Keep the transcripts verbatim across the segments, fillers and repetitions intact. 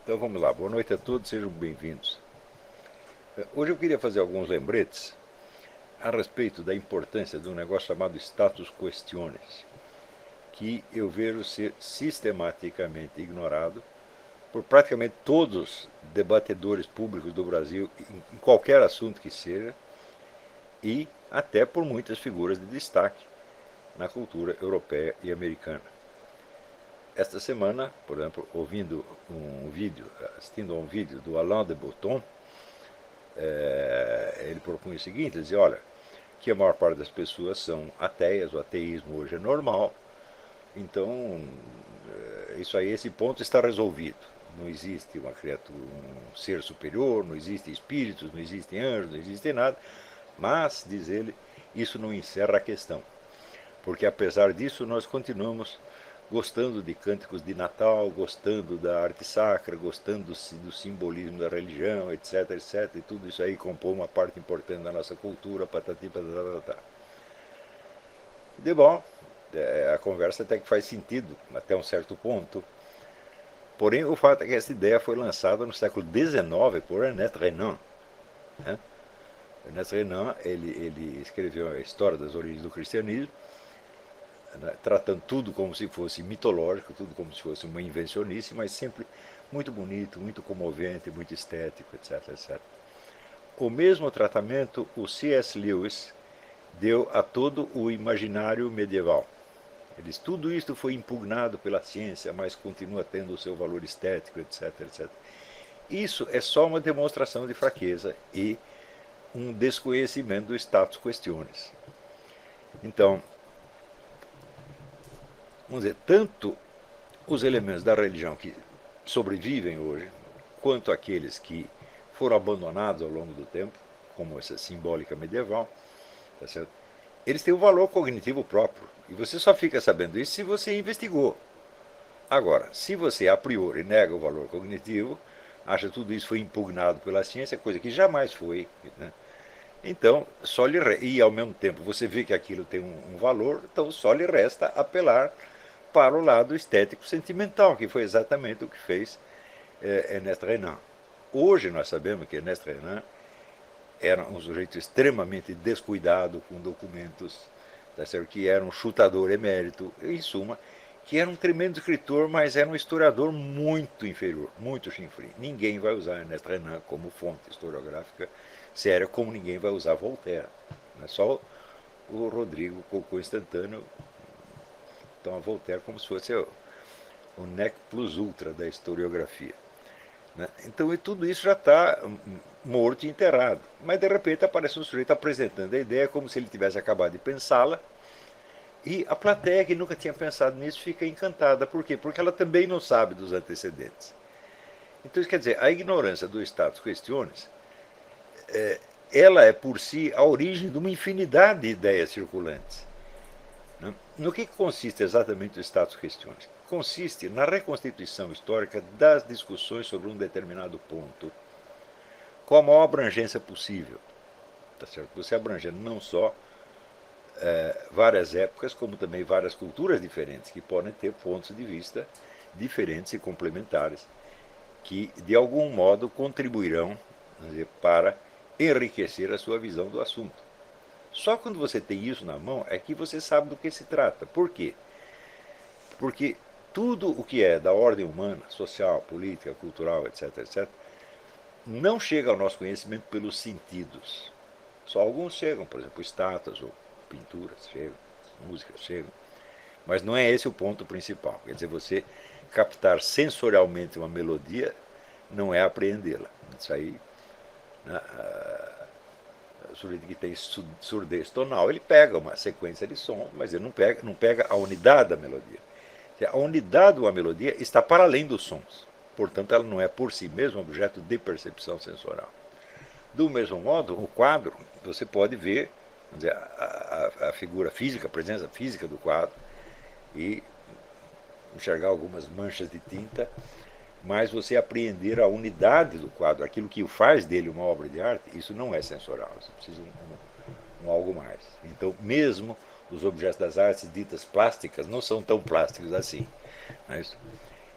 Então vamos lá, boa noite a todos, sejam bem-vindos. Hoje eu queria fazer alguns lembretes a respeito da importância de um negócio chamado status questiones, que eu vejo ser sistematicamente ignorado por praticamente todos os debatedores públicos do Brasil, em qualquer assunto que seja, e até por muitas figuras de destaque na cultura europeia e americana. Esta semana, por exemplo, ouvindo um vídeo, assistindo a um vídeo do Alain de Botton, é, ele propunha o seguinte, ele dizia, olha, que a maior parte das pessoas são ateias, o ateísmo hoje é normal, então isso aí, esse ponto está resolvido. Não existe uma criatura, um ser superior, não existem espíritos, não existem anjos, não existe nada, mas, diz ele, isso não encerra a questão, porque apesar disso nós continuamos gostando de cânticos de Natal, gostando da arte sacra, gostando do simbolismo da religião, etc, etc, e tudo isso aí compõe uma parte importante da nossa cultura, patati, patatá. De bom, é, a conversa até que faz sentido, até um certo ponto. Porém, o fato é que essa ideia foi lançada no século dezenove por Ernest Renan. Né? Ernest Renan ele, ele escreveu a história das origens do cristianismo, né, tratando tudo como se fosse mitológico, tudo como se fosse uma invencionice, mas sempre muito bonito, muito comovente, muito estético, etc, etcétera. O mesmo tratamento o C S Lewis deu a todo o imaginário medieval. Ele diz, tudo isto foi impugnado pela ciência, mas continua tendo o seu valor estético, etc, etcétera. Isso é só uma demonstração de fraqueza e um desconhecimento do status questiones. Então, vamos dizer, tanto os elementos da religião que sobrevivem hoje, quanto aqueles que foram abandonados ao longo do tempo, como essa simbólica medieval, tá certo? Eles têm um valor cognitivo próprio. E você só fica sabendo isso se você investigou. Agora, se você a priori nega o valor cognitivo, acha que tudo isso foi impugnado pela ciência, coisa que jamais foi, né? Então, só lhe re... e ao mesmo tempo você vê que aquilo tem um, um valor, então só lhe resta apelar para o lado estético-sentimental, que foi exatamente o que fez é, Ernest Renan. Hoje nós sabemos que Ernest Renan era um sujeito extremamente descuidado com documentos, tá certo? Que era um chutador emérito, em suma, que era um tremendo escritor, mas era um historiador muito inferior, muito chinfrim. Ninguém vai usar Ernest Renan como fonte historiográfica séria, como ninguém vai usar Voltaire. Não é só o Rodrigo Cocô Instantâneo toma Voltaire como se fosse o, o nec plus ultra da historiografia. Né? Então tudo isso já está morto e enterrado. Mas de repente aparece um sujeito apresentando a ideia como se ele tivesse acabado de pensá-la, e a plateia que nunca tinha pensado nisso fica encantada. Por quê? Porque ela também não sabe dos antecedentes. Então isso quer dizer, a ignorância do status questiones, é, ela é por si a origem de uma infinidade de ideias circulantes. Né? No que consiste exatamente o status questiones? Consiste na reconstituição histórica das discussões sobre um determinado ponto, com a maior abrangência possível. Tá certo? Você abrangendo não só é, várias épocas, como também várias culturas diferentes, que podem ter pontos de vista diferentes e complementares, que de algum modo contribuirão, vamos dizer, para enriquecer a sua visão do assunto. Só quando você tem isso na mão é que você sabe do que se trata. Por quê? Porque tudo o que é da ordem humana, social, política, cultural, etc, etcétera, não chega ao nosso conhecimento pelos sentidos. Só alguns chegam, por exemplo, estátuas ou pinturas chegam, músicas chegam. Mas não é esse o ponto principal. Quer dizer, você captar sensorialmente uma melodia não é apreendê-la. Isso aí, né, o sujeito que tem surdez tonal, ele pega uma sequência de sons, mas ele não pega, não pega a unidade da melodia. A unidade de uma melodia está para além dos sons. Portanto, ela não é por si mesma objeto de percepção sensorial. Do mesmo modo, o quadro, você pode ver dizer, a, a, a figura física, a presença física do quadro e enxergar algumas manchas de tinta, mas você apreender a unidade do quadro, aquilo que faz dele uma obra de arte, isso não é sensorial, você precisa de um, um, um algo mais. Então, mesmo os objetos das artes ditas plásticas não são tão plásticos assim. Não é isso?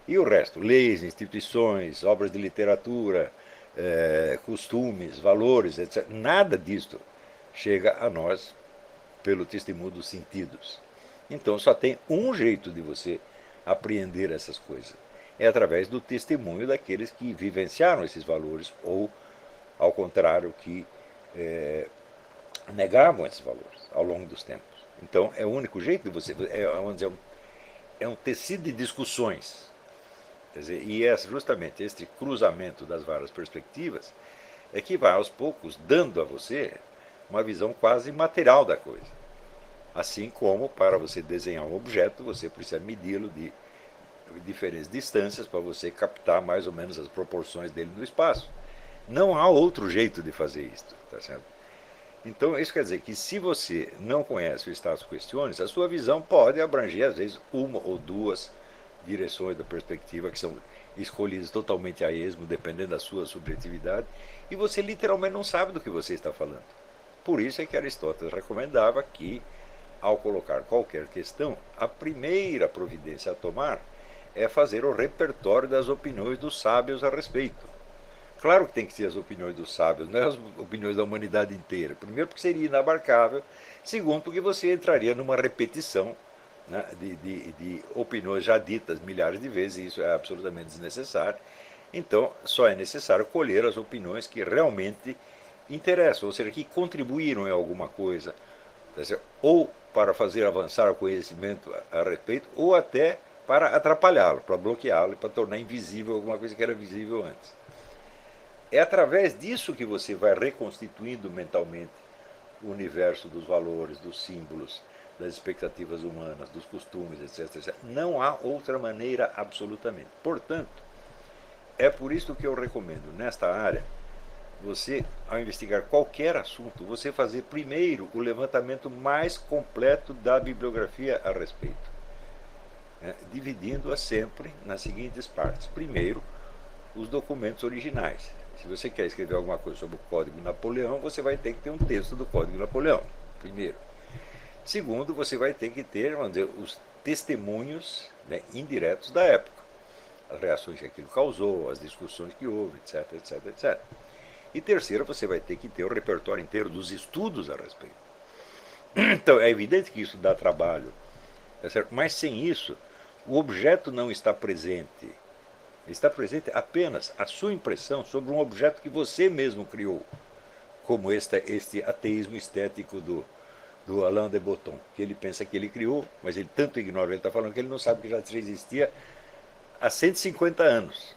E o resto, leis, instituições, obras de literatura, eh, costumes, valores, etcétera. Nada disto chega a nós pelo testemunho dos sentidos. Então só tem um jeito de você apreender essas coisas. É através do testemunho daqueles que vivenciaram esses valores ou, ao contrário, que é, negavam esses valores ao longo dos tempos. Então é o único jeito de você. É, vamos dizer, é um tecido de discussões. Quer dizer, e é justamente este cruzamento das várias perspectivas é que vai aos poucos dando a você uma visão quase material da coisa. Assim como para você desenhar um objeto, você precisa medi-lo de diferentes distâncias para você captar mais ou menos as proporções dele no espaço. Não há outro jeito de fazer isso, tá certo? Então, isso quer dizer que se você não conhece o status questiones, a sua visão pode abranger, às vezes, uma ou duas direções da perspectiva que são escolhidas totalmente a esmo, dependendo da sua subjetividade, e você literalmente não sabe do que você está falando. Por isso é que Aristóteles recomendava que, ao colocar qualquer questão, a primeira providência a tomar é fazer o repertório das opiniões dos sábios a respeito. Claro que tem que ser as opiniões dos sábios, não é as opiniões da humanidade inteira. Primeiro, porque seria inabarcável. Segundo, porque você entraria numa repetição, né, de, de, de opiniões já ditas milhares de vezes, e isso é absolutamente desnecessário. Então, só é necessário colher as opiniões que realmente interessam, ou seja, que contribuíram em alguma coisa, ou para fazer avançar o conhecimento a respeito, ou até para atrapalhá-lo, para bloqueá-lo, para tornar invisível alguma coisa que era visível antes. É através disso que você vai reconstituindo mentalmente o universo dos valores, dos símbolos, das expectativas humanas, dos costumes, etc, etcétera. Não há outra maneira absolutamente. Portanto, é por isso que eu recomendo, nesta área, você, ao investigar qualquer assunto, você fazer primeiro o levantamento mais completo da bibliografia a respeito, né, dividindo-a sempre nas seguintes partes. Primeiro, os documentos originais. Se você quer escrever alguma coisa sobre o Código de Napoleão, você vai ter que ter um texto do Código de Napoleão, primeiro. Segundo, você vai ter que ter, vamos dizer, os testemunhos, né, indiretos da época. As reações que aquilo causou, as discussões que houve, etc, etc, etcétera. E terceiro, você vai ter que ter o repertório inteiro dos estudos a respeito. Então, é evidente que isso dá trabalho, tá certo? Mas sem isso, o objeto não está presente. Está presente apenas a sua impressão sobre um objeto que você mesmo criou, como este, este ateísmo estético do, do Alain de Botton, que ele pensa que ele criou, mas ele tanto ignora, ele está falando que ele não sabe que já existia há cento e cinquenta anos.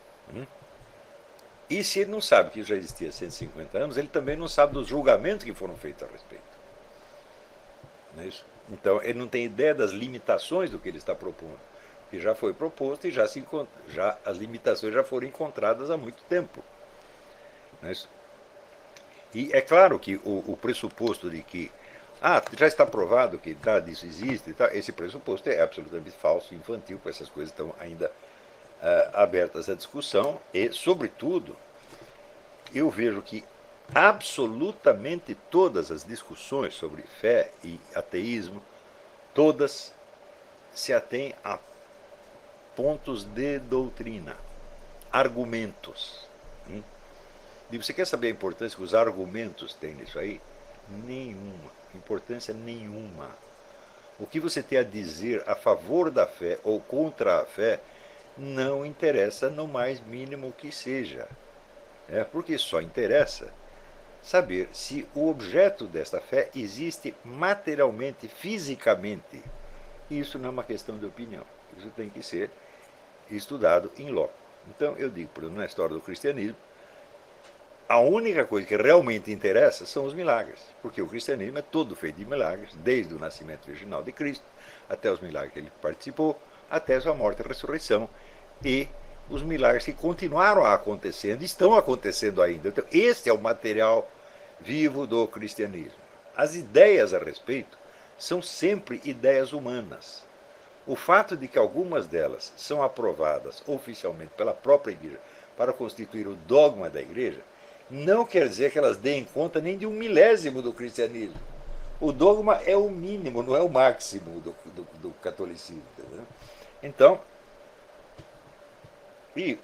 E se ele não sabe que já existia há cento e cinquenta anos, ele também não sabe dos julgamentos que foram feitos a respeito. Não é isso? Então, ele não tem ideia das limitações do que ele está propondo, que já foi proposto e já, se já as limitações já foram encontradas há muito tempo. Não é isso? E é claro que o, o pressuposto de que ah, já está provado que nada disso existe, e tal, esse pressuposto é absolutamente falso, infantil, porque essas coisas estão ainda uh, abertas à discussão e, sobretudo, eu vejo que absolutamente todas as discussões sobre fé e ateísmo, todas se atêm a pontos de doutrina, argumentos. Hum? E você quer saber a importância que os argumentos têm nisso aí? Nenhuma, importância nenhuma. O que você tem a dizer a favor da fé ou contra a fé não interessa no mais mínimo que seja. É, porque só interessa saber se o objeto desta fé existe materialmente, fisicamente. Isso não é uma questão de opinião. Isso tem que ser estudado em loco. Então, eu digo, por exemplo, na história do cristianismo, a única coisa que realmente interessa são os milagres, porque o cristianismo é todo feito de milagres, desde o nascimento virginal de Cristo, até os milagres que ele participou, até a sua morte e ressurreição, e os milagres que continuaram acontecendo, estão acontecendo ainda. Então, esse é o material vivo do cristianismo. As ideias a respeito são sempre ideias humanas. O fato de que algumas delas são aprovadas oficialmente pela própria igreja para constituir o dogma da igreja, não quer dizer que elas deem conta nem de um milésimo do cristianismo. O dogma é o mínimo, não é o máximo do, do, do catolicismo. Entendeu? Então, E,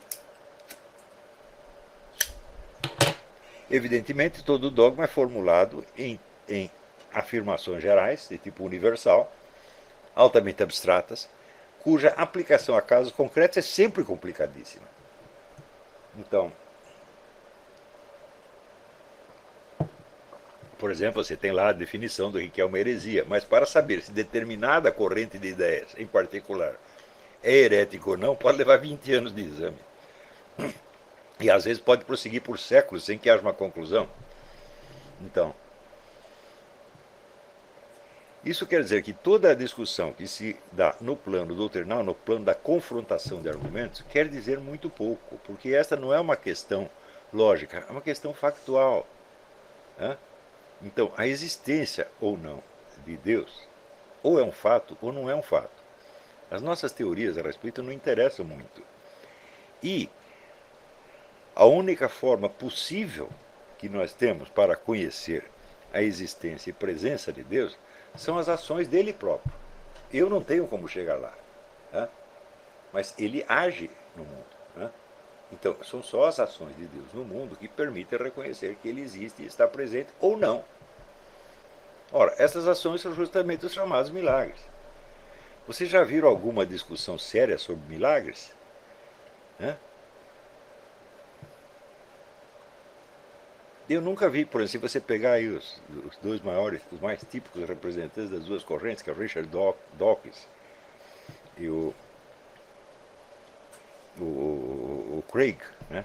evidentemente, todo dogma é formulado em, em afirmações gerais, de tipo universal, altamente abstratas, cuja aplicação a casos concretos é sempre complicadíssima. Então, por exemplo, você tem lá a definição do que é uma heresia, mas para saber se determinada corrente de ideias, em particular, é herético ou não, pode levar vinte anos de exame. E às vezes pode prosseguir por séculos sem que haja uma conclusão. Então, isso quer dizer que toda a discussão que se dá no plano doutrinal, no plano da confrontação de argumentos, quer dizer muito pouco, porque esta não é uma questão lógica, é uma questão factual. Né? Então, a existência ou não de Deus, ou é um fato ou não é um fato. As nossas teorias a respeito não interessam muito. E a única forma possível que nós temos para conhecer a existência e presença de Deus são as ações dele próprio. Eu não tenho como chegar lá, né? Mas ele age no mundo. Né? Então, são só as ações de Deus no mundo que permitem reconhecer que ele existe e está presente ou não. Ora, essas ações são justamente os chamados milagres. Vocês já viram alguma discussão séria sobre milagres? Né? Eu nunca vi, por exemplo, se você pegar aí os, os dois maiores, os mais típicos representantes das duas correntes, que é o Richard Dawkins e o, o, o, o Craig, né?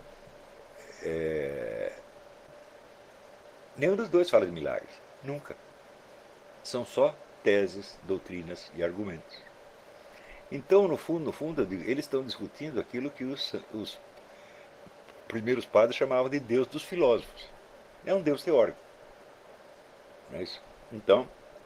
É, nenhum dos dois fala de milagres, nunca. São só teses, doutrinas e argumentos. Então, no fundo, no fundo, eles estão discutindo aquilo que os, os primeiros padres chamavam de Deus dos filósofos. É um Deus teórico. Não é isso? Então,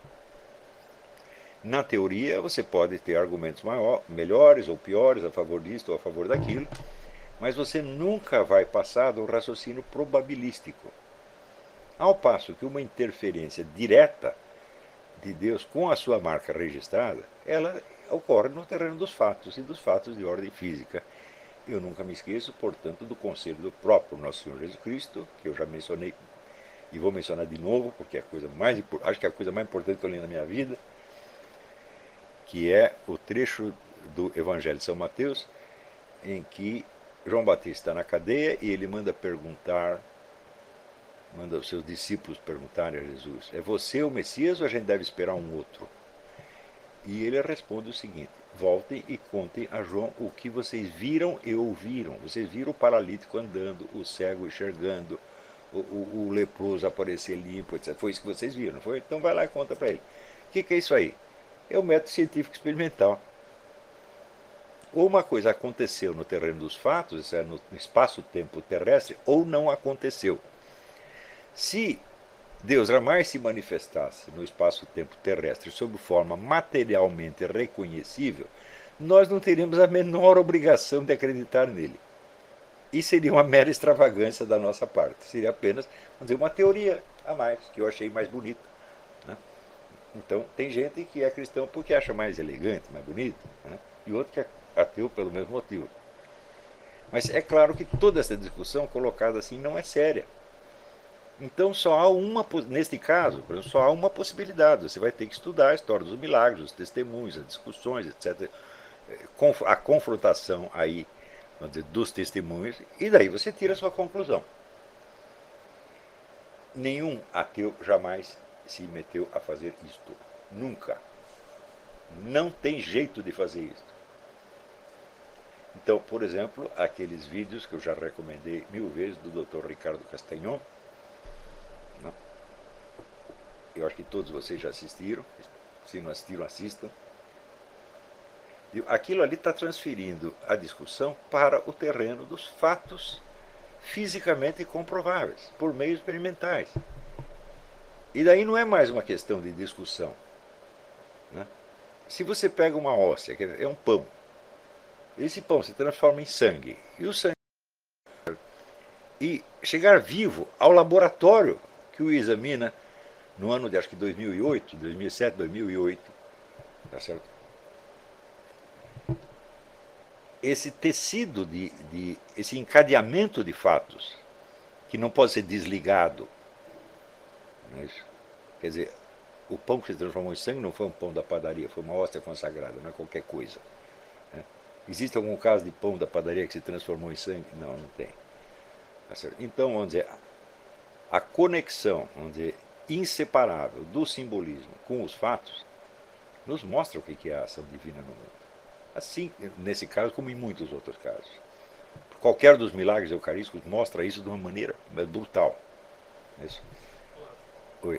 na teoria, você pode ter argumentos maior, melhores ou piores a favor disso ou a favor daquilo, mas você nunca vai passar do raciocínio probabilístico. Ao passo que uma interferência direta de Deus com a sua marca registrada, ela ocorre no terreno dos fatos e dos fatos de ordem física. Eu nunca me esqueço, portanto, do conselho do próprio Nosso Senhor Jesus Cristo, que eu já mencionei e vou mencionar de novo, porque é a coisa mais, acho que é a coisa mais importante que eu li na minha vida, que é o trecho do Evangelho de São Mateus, em que João Batista está na cadeia e ele manda perguntar, manda os seus discípulos perguntarem a Jesus: é você o Messias ou a gente deve esperar um outro? E ele responde o seguinte: voltem e contem a João o que vocês viram e ouviram. Vocês viram o paralítico andando, o cego enxergando, o, o, o leproso aparecer limpo, etcétera. Foi isso que vocês viram, não foi? Então vai lá e conta para ele. O que, que é isso aí? É o método científico experimental. Ou uma coisa aconteceu no terreno dos fatos, isso é, no espaço-tempo terrestre, ou não aconteceu. Se Deus jamais se manifestasse no espaço-tempo terrestre sob forma materialmente reconhecível, nós não teríamos a menor obrigação de acreditar nele. E seria uma mera extravagância da nossa parte. Seria apenas, vamos dizer, uma teoria a mais, que eu achei mais bonita. Né? Então, tem gente que é cristão porque acha mais elegante, mais bonito, né? E outro que é ateu pelo mesmo motivo. Mas é claro que toda essa discussão colocada assim não é séria. Então só há uma, neste caso, só há uma possibilidade. Você vai ter que estudar a história dos milagres, os testemunhos, as discussões, etcétera. A confrontação aí, vamos dizer, dos testemunhos, e daí você tira a sua conclusão. Nenhum ateu jamais se meteu a fazer isto. Nunca. Não tem jeito de fazer isto. Então, por exemplo, aqueles vídeos que eu já recomendei mil vezes do doutor Ricardo Castanhon, eu acho que todos vocês já assistiram, se não assistiram, assistam. Aquilo ali está transferindo a discussão para o terreno dos fatos fisicamente comprováveis, por meios experimentais. E daí não é mais uma questão de discussão. Né? Se você pega uma óssea, é um pão, esse pão se transforma em sangue, e o sangue e chegar vivo ao laboratório que o examina no ano de acho que dois mil e oito, dois mil e sete, dois mil e oito, tá certo? esse tecido, de, de, esse encadeamento de fatos, que não pode ser desligado. Não é isso? Quer dizer, o pão que se transformou em sangue não foi um pão da padaria, foi uma hóstia consagrada, não é qualquer coisa. Né? Existe algum caso de pão da padaria que se transformou em sangue? Não, não tem. Então, vamos dizer, a conexão, vamos dizer, inseparável do simbolismo com os fatos nos mostra o que é a ação divina no mundo. Assim, nesse caso, como em muitos outros casos. Qualquer dos milagres eucarísticos mostra isso de uma maneira brutal. Isso. Oi.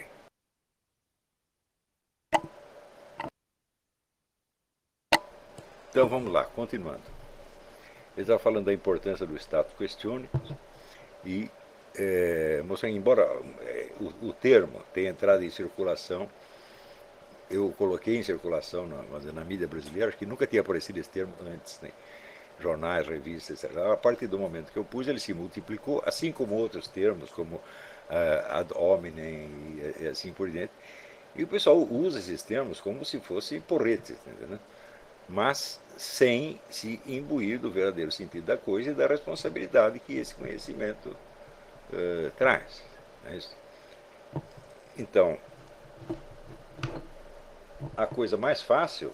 Então vamos lá, continuando. Ele estava falando da importância do status questione e é, mostrando, embora é, o, o termo tenha entrado em circulação, eu coloquei em circulação na, na mídia brasileira, acho que nunca tinha aparecido esse termo antes, né? Jornais, revistas, etcétera. A partir do momento que eu pus, ele se multiplicou, assim como outros termos, como uh, ad hominem e, e assim por diante. E o pessoal usa esses termos como se fossem porretes, entendeu? Mas sem se imbuir do verdadeiro sentido da coisa e da responsabilidade que esse conhecimento uh, traz. É isso? Então, a coisa mais fácil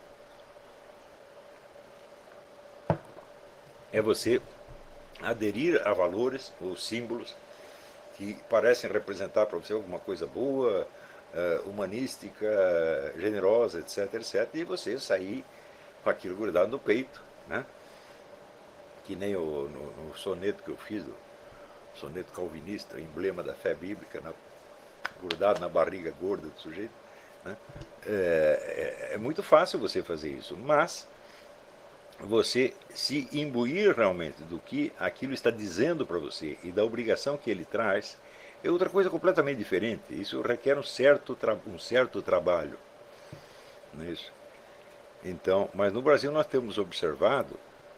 é você aderir a valores ou símbolos que parecem representar para você alguma coisa boa, uh, humanística, generosa, etc, etc, e você sair com aquilo grudado no peito, né? Que nem o, no, no soneto que eu fiz, o soneto calvinista, emblema da fé bíblica, na, grudado na barriga gorda do sujeito. Né? É, é, é muito fácil você fazer isso, mas você se imbuir realmente do que aquilo está dizendo para você e da obrigação que ele traz é outra coisa completamente diferente. Isso requer um certo, um certo trabalho. Não é isso? Então, mas no Brasil nós temos observado,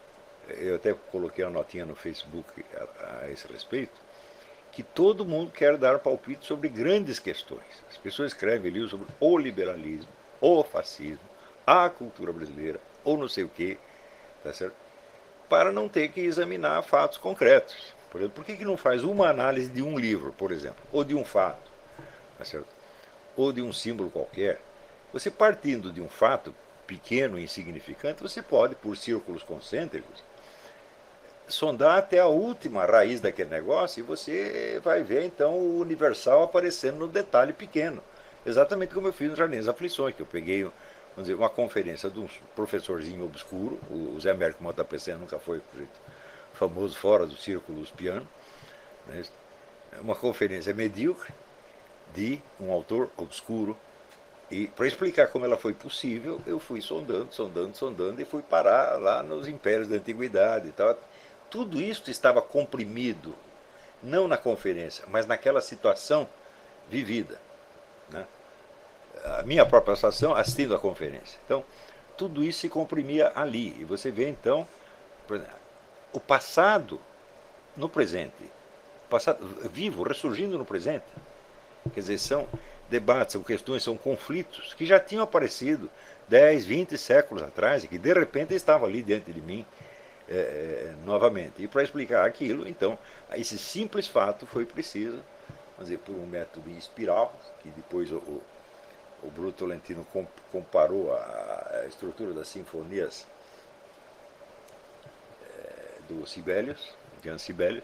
eu até coloquei uma notinha no Facebook a, a esse respeito, que todo mundo quer dar palpite sobre grandes questões. As pessoas escrevem livros sobre o liberalismo, o fascismo, a cultura brasileira, ou não sei o quê, tá certo? Para não ter que examinar fatos concretos. Por exemplo, por que, que não faz uma análise de um livro, por exemplo, ou de um fato, tá certo? Ou de um símbolo qualquer? Você partindo de um fato pequeno e insignificante, você pode, por círculos concêntricos, sondar até a última raiz daquele negócio e você vai ver então o universal aparecendo no detalhe pequeno. Exatamente como eu fiz no Jardim das Aflições, que eu peguei, vamos dizer, uma conferência de um professorzinho obscuro, o Zé Américo Mota Pessanha nunca foi famoso fora do círculo dos pianos, né? Uma conferência medíocre de um autor obscuro. E para explicar como ela foi possível, eu fui sondando, sondando, sondando e fui parar lá nos impérios da antiguidade e tal. Tudo isso estava comprimido, não na conferência, mas naquela situação vivida. Né? A minha própria situação assistindo a conferência. Então, tudo isso se comprimia ali. E você vê, então, por exemplo, o passado no presente. O passado vivo, ressurgindo no presente. Quer dizer, são debates, são questões, são conflitos que já tinham aparecido dez, vinte séculos atrás e que de repente estavam ali diante de mim é, novamente. E para explicar aquilo, então, esse simples fato foi preciso, vamos dizer, por um método em espiral, que depois o, o, o Bruno Tolentino comparou a, a estrutura das sinfonias é, do Sibelius, Jan Sibelius,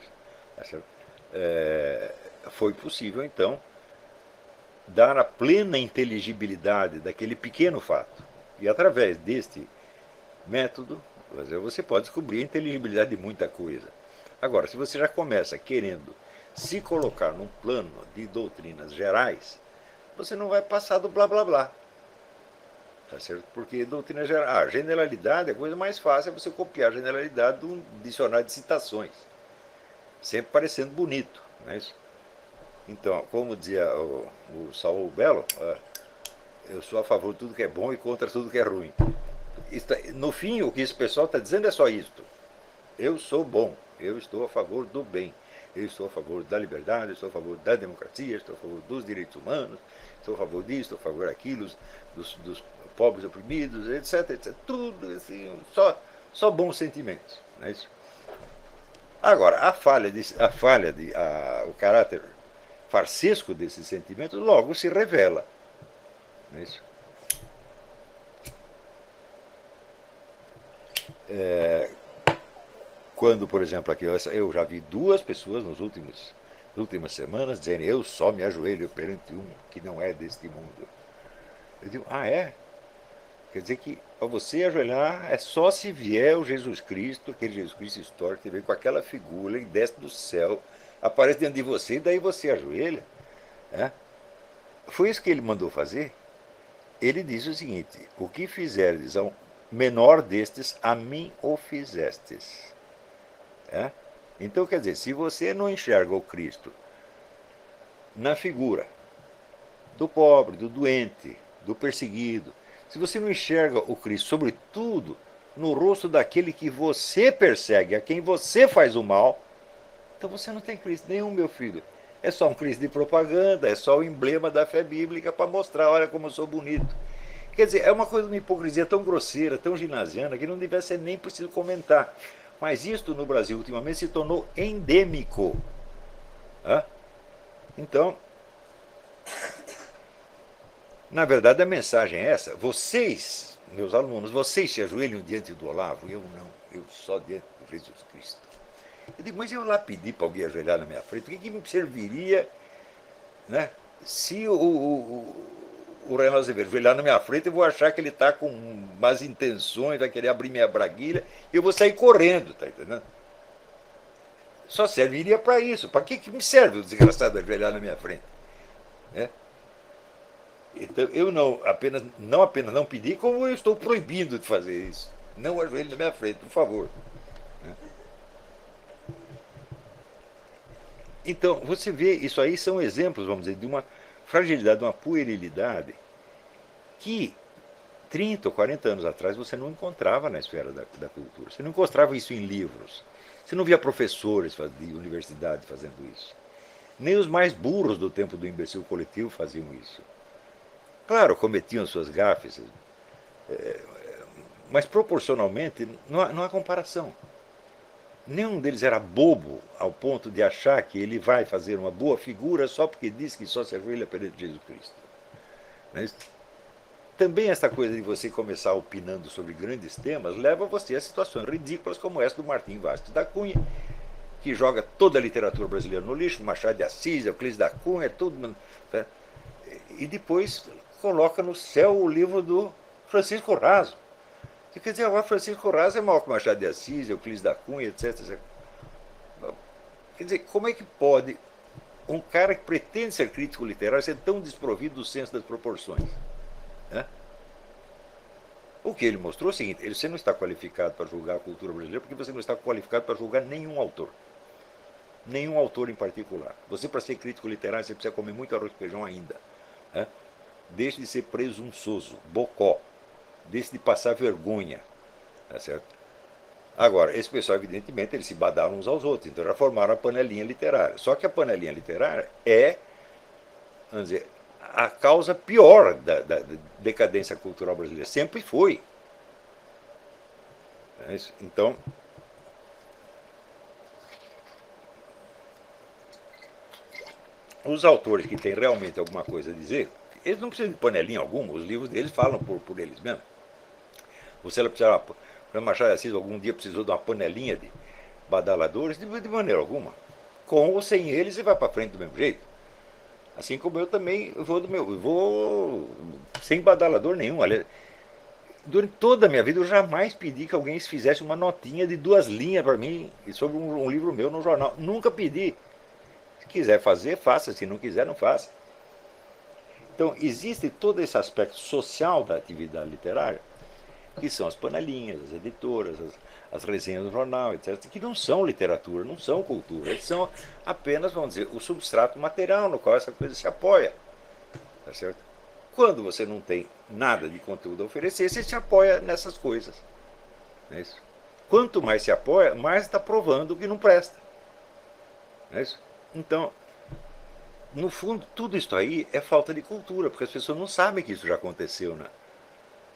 é, foi possível, então, dar a plena inteligibilidade daquele pequeno fato. E através deste método, você pode descobrir a inteligibilidade de muita coisa. Agora, se você já começa querendo se colocar num plano de doutrinas gerais, você não vai passar do blá blá blá. Tá certo? Porque doutrina geral, ah, generalidade, a coisa mais fácil é você copiar a generalidade de um dicionário de citações. Sempre parecendo bonito, não é isso? Então, como dizia o, o Saul Bellow, eu sou a favor de tudo que é bom e contra tudo que é ruim. No fim, o que esse pessoal está dizendo é só isto. Eu sou bom, eu estou a favor do bem, eu estou a favor da liberdade, eu estou a favor da democracia, estou a favor dos direitos humanos, estou a favor disso, estou a favor daquilo, dos, dos pobres oprimidos, etc, etcétera. Tudo assim, só, só bons sentimentos. Não é isso? Agora, a falha, de, a falha de, a, o caráter farsesco desses sentimentos logo se revela. Não é isso? É, quando, por exemplo, aqui, eu já vi duas pessoas nos últimos, nas últimas semanas dizendo: eu só me ajoelho perante um que não é deste mundo. Eu digo: ah, é? Quer dizer que para você ajoelhar é só se vier o Jesus Cristo, aquele Jesus Cristo histórico que vem com aquela figura e desce do céu, aparece dentro de você e daí você ajoelha. Né? Foi isso que ele mandou fazer. Ele diz o seguinte: o que fizerdes ao menor destes, a mim o fizestes. É? Então, quer dizer, se você não enxerga o Cristo na figura do pobre, do doente, do perseguido, se você não enxerga o Cristo, sobretudo, no rosto daquele que você persegue, a quem você faz o mal, então você não tem Cristo nenhum, meu filho. É só um Cristo de propaganda, é só o emblema da fé bíblica para mostrar: olha como eu sou bonito. Quer dizer, é uma coisa, uma hipocrisia tão grosseira, tão ginasiana, que não devia ser nem preciso comentar. Mas isto no Brasil ultimamente se tornou endêmico. Hã? Então, na verdade a mensagem é essa: vocês, meus alunos, vocês se ajoelham diante do Olavo, eu não, eu só diante de Jesus Cristo. Eu digo: mas eu lá pedi para alguém ajoelhar na minha frente, o que, que me serviria, né, se o, o, o Reinaldo Azevedo ajoelhar na minha frente, eu vou achar que ele está com más intenções, vai querer abrir minha braguilha, e eu vou sair correndo, tá entendendo? Só serviria para isso. Para que, que me serve o desgraçado ajoelhar na minha frente? Né? Então, eu não apenas, não apenas não pedi, como eu estou proibindo de fazer isso. Não ajoelhe na minha frente, por favor. Então, você vê, isso aí são exemplos, vamos dizer, de uma fragilidade, de uma puerilidade que trinta ou quarenta anos atrás você não encontrava na esfera da, da cultura. Você não encontrava isso em livros. Você não via professores de universidade fazendo isso. Nem os mais burros do tempo do imbecil coletivo faziam isso. Claro, cometiam suas gafes, mas proporcionalmente não há, não há comparação. Nenhum deles era bobo ao ponto de achar que ele vai fazer uma boa figura só porque diz que só se ajoelha perante Jesus Cristo. Mas também essa coisa de você começar opinando sobre grandes temas leva você a situações ridículas como essa do Martim Vaz da Cunha, que joga toda a literatura brasileira no lixo, Machado de Assis, Euclides da Cunha, tudo, né? E depois coloca no céu o livro do Francisco Raso. Quer dizer, agora Francisco Raso é maior que Machado de Assis, Euclides da Cunha, etc, etcétera. Quer dizer, como é que pode um cara que pretende ser crítico literário ser tão desprovido do senso das proporções? Né? O que ele mostrou é o seguinte: ele, você não está qualificado para julgar a cultura brasileira porque você não está qualificado para julgar nenhum autor. Nenhum autor em particular. Você, para ser crítico literário, você precisa comer muito arroz e feijão ainda. Né? Deixe de ser presunçoso, bocó. Deixe de passar vergonha. Tá certo? Agora, esse pessoal, evidentemente, eles se badalam uns aos outros, então já formaram a panelinha literária. Só que a panelinha literária é, vamos dizer, a causa pior da, da decadência cultural brasileira. Sempre foi. Então, os autores que têm realmente alguma coisa a dizer, eles não precisam de panelinha alguma, os livros deles falam por, por eles mesmos. Você precisava, o Machado de Assis algum dia precisou de uma panelinha de badaladores, de, de maneira alguma. Com ou sem eles, você vai para frente do mesmo jeito. Assim como eu também vou do meu, eu vou sem badalador nenhum. Aliás, durante toda a minha vida eu jamais pedi que alguém fizesse uma notinha de duas linhas para mim sobre um, um livro meu no jornal. Nunca pedi. Se quiser fazer, faça. Se não quiser, não faça. Então, existe todo esse aspecto social da atividade literária, que são as panelinhas, as editoras, as, as resenhas do jornal, etcétera, que não são literatura, não são cultura. Eles são apenas, vamos dizer, o substrato material no qual essa coisa se apoia. Tá certo? Quando você não tem nada de conteúdo a oferecer, você se apoia nessas coisas. Não é isso? Quanto mais se apoia, mais está provando que não presta. Não é isso? Então, no fundo, tudo isso aí é falta de cultura, porque as pessoas não sabem que isso já aconteceu na,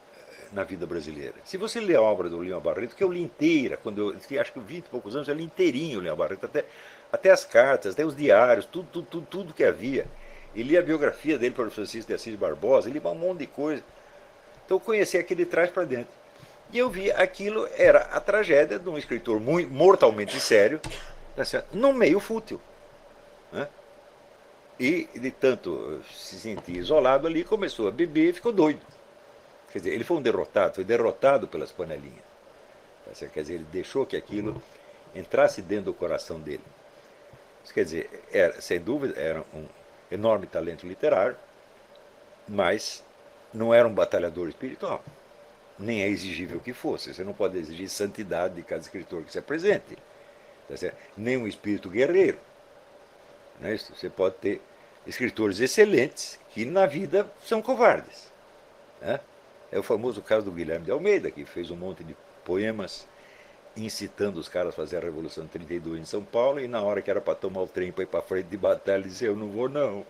na vida brasileira. Se você ler a obra do Lima Barreto, que eu li inteira, quando eu tinha acho que vinte e poucos anos, eu li inteirinho o Lima Barreto, até, até as cartas, até os diários, tudo, tudo, tudo, tudo que havia. E li a biografia dele para o Francisco de Assis Barbosa, li um monte de coisa. Então eu conheci aquele de trás para dentro. E eu vi aquilo era a tragédia de um escritor muito, mortalmente sério, num meio fútil. Né? E, de tanto se sentir isolado ali, começou a beber e ficou doido. Quer dizer, ele foi um derrotado, foi derrotado pelas panelinhas. Quer dizer, ele deixou que aquilo entrasse dentro do coração dele. Isso quer dizer, era, sem dúvida, era um enorme talento literário, mas não era um batalhador espiritual. Nem é exigível que fosse. Você não pode exigir santidade de cada escritor que se apresente. Nem um espírito guerreiro. Não é isso? Você pode ter escritores excelentes que na vida são covardes. Né? É o famoso caso do Guilherme de Almeida, que fez um monte de poemas incitando os caras a fazer a Revolução de trinta e dois em São Paulo, e na hora que era para tomar o trem para ir para frente de batalha, ele disse, eu não vou não.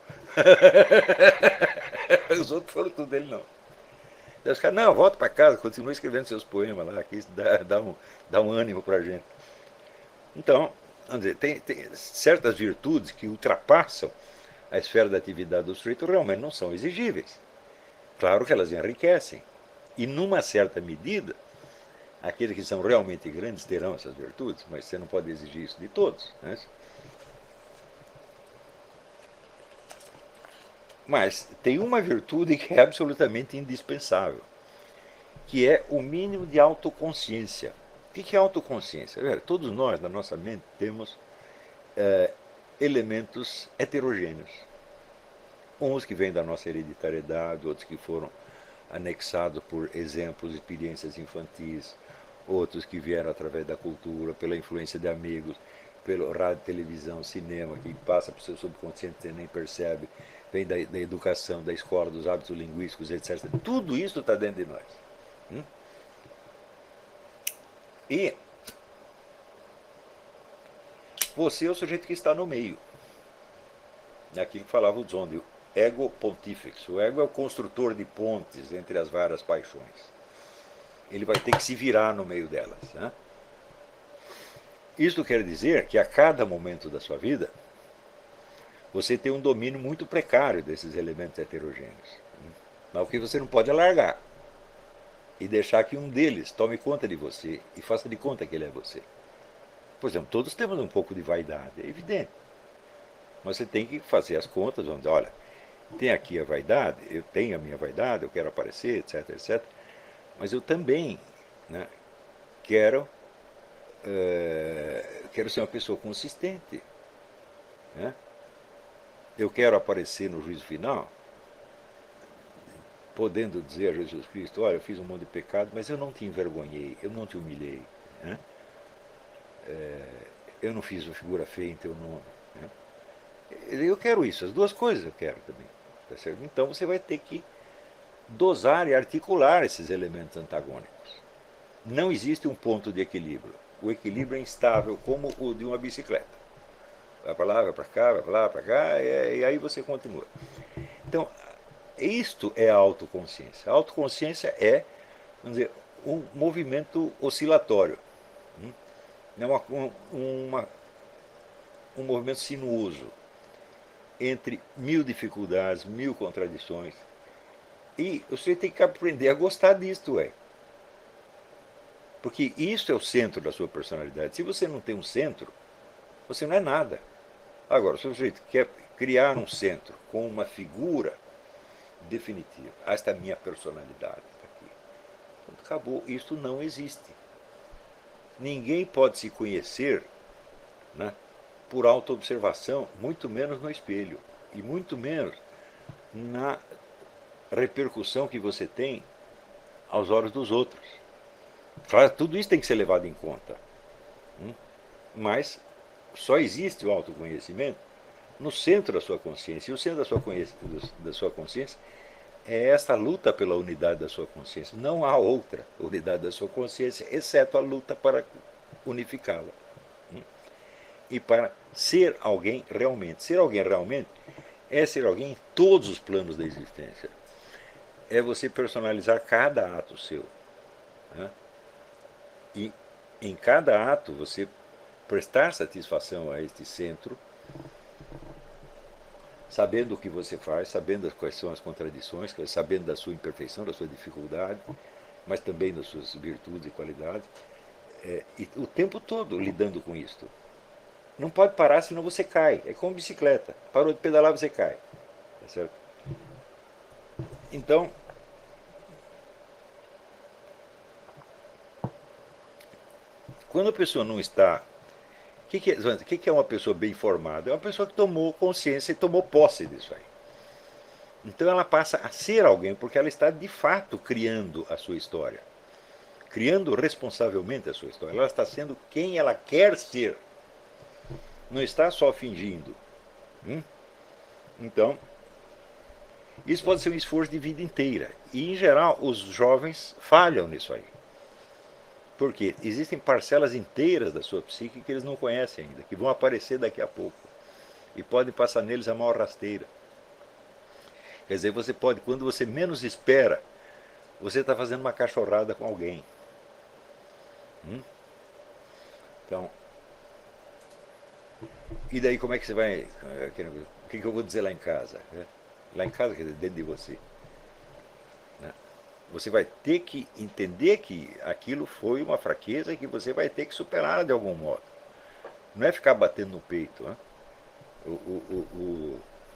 Os outros foram tudo dele não. Daí os caras, não, volta para casa, continua escrevendo seus poemas lá, que isso dá, dá, um, dá um ânimo para a gente. Então, vamos dizer, tem, tem certas virtudes que ultrapassam a esfera da atividade do sujeito, realmente não são exigíveis. Claro que elas enriquecem. E, numa certa medida, aqueles que são realmente grandes terão essas virtudes, mas você não pode exigir isso de todos. Né? Mas tem uma virtude que é absolutamente indispensável, que é o mínimo de autoconsciência. O que é autoconsciência? Todos nós, na nossa mente, temos é, elementos heterogêneos. Uns que vêm da nossa hereditariedade, outros que foram anexados por exemplos, experiências infantis, outros que vieram através da cultura, pela influência de amigos, pelo rádio, televisão, cinema, que passa para o seu subconsciente e você nem percebe, vem da, da educação, da escola, dos hábitos linguísticos, etcétera. Tudo isso está dentro de nós. Hum? E você é o sujeito que está no meio. Aquilo que falava o Zondi, o ego pontifex. O ego é o construtor de pontes entre as várias paixões. Ele vai ter que se virar no meio delas. Né? Isso quer dizer que a cada momento da sua vida, você tem um domínio muito precário desses elementos heterogêneos. Mas o que você não pode é largar e deixar que um deles tome conta de você e faça de conta que ele é você. Por exemplo, todos temos um pouco de vaidade, é evidente. Mas você tem que fazer as contas, vamos dizer, olha, tem aqui a vaidade, eu tenho a minha vaidade, eu quero aparecer, etc, etcétera. Mas eu também, né, quero, uh, quero ser uma pessoa consistente. Né? Eu quero aparecer no juízo final, podendo dizer a Jesus Cristo, olha, eu fiz um monte de pecado, mas eu não te envergonhei, eu não te humilhei. Né? É, eu não fiz uma figura feia em teu nome. Né? Eu quero isso, as duas coisas eu quero também. Tá certo? Então você vai ter que dosar e articular esses elementos antagônicos. Não existe um ponto de equilíbrio. O equilíbrio é instável como o de uma bicicleta. Vai para lá, vai para cá, vai para lá, para cá, e, e aí você continua. Então, isto é a autoconsciência. A autoconsciência é, vamos dizer, um movimento oscilatório. É uma, uma, um movimento sinuoso entre mil dificuldades, mil contradições. E você tem que aprender a gostar disto, ué. Porque isso é o centro da sua personalidade. Se você não tem um centro, você não é nada. Agora, se o sujeito quer criar um centro com uma figura definitiva, esta é a minha personalidade aqui. Então, acabou. Isso não existe. Ninguém pode se conhecer, né, por autoobservação, muito menos no espelho. E muito menos na repercussão que você tem aos olhos dos outros. Claro, tudo isso tem que ser levado em conta. Mas só existe o autoconhecimento no centro da sua consciência. E o centro da sua, da sua consciência é esta luta pela unidade da sua consciência. Não há outra unidade da sua consciência, exceto a luta para unificá-la. E para ser alguém realmente. Ser alguém realmente é ser alguém em todos os planos da existência. é você personalizar cada ato seu. Né? E em cada ato você prestar satisfação a este centro, sabendo o que você faz, sabendo quais são as contradições, sabendo da sua imperfeição, da sua dificuldade, mas também das suas virtudes e qualidades, é, e o tempo todo lidando com isto. Não pode parar, senão você cai. É como bicicleta. Parou de pedalar, você cai. Tá certo? Então, quando a pessoa não está... O que, que, é, o que, que é uma pessoa bem informada? É uma pessoa que tomou consciência e tomou posse disso aí. Então ela passa a ser alguém, porque ela está de fato criando a sua história. Criando responsavelmente a sua história. Ela está sendo quem ela quer ser. Não está só fingindo. Hum? Então, isso pode ser um esforço de vida inteira. E, em geral, os jovens falham nisso aí. Porque existem parcelas inteiras da sua psique que eles não conhecem ainda, que vão aparecer daqui a pouco. E podem passar neles a maior rasteira. Quer dizer, você pode, quando você menos espera, você está fazendo uma cachorrada com alguém. Hum? Então, e daí como é que você vai... O que, que eu vou dizer lá em casa? Lá em casa, quer dizer, dentro de você. Você vai ter que entender que aquilo foi uma fraqueza e que você vai ter que superá-la de algum modo. Não é ficar batendo no peito. Né? O, o, o,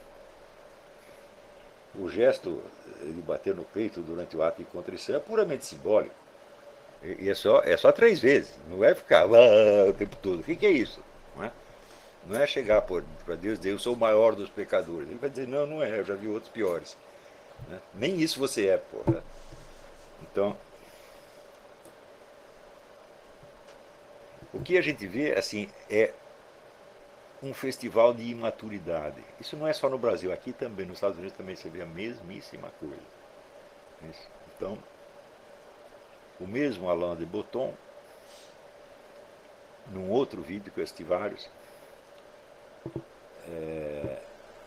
o, o gesto de bater no peito durante o ato de contrição é puramente simbólico. E é só, é só três vezes. Não é ficar ah, o tempo todo. O que, que é isso? Não é, não é chegar para Deus e dizer eu sou o maior dos pecadores. Ele vai dizer não, não é, eu já vi outros piores. Né? Nem isso você é, porra. Então, o que a gente vê assim é um festival de imaturidade. Isso não é só no Brasil, aqui também, nos Estados Unidos também você vê a mesmíssima coisa. Então, o mesmo Alain de Botton, num outro vídeo que eu assisti vários, é,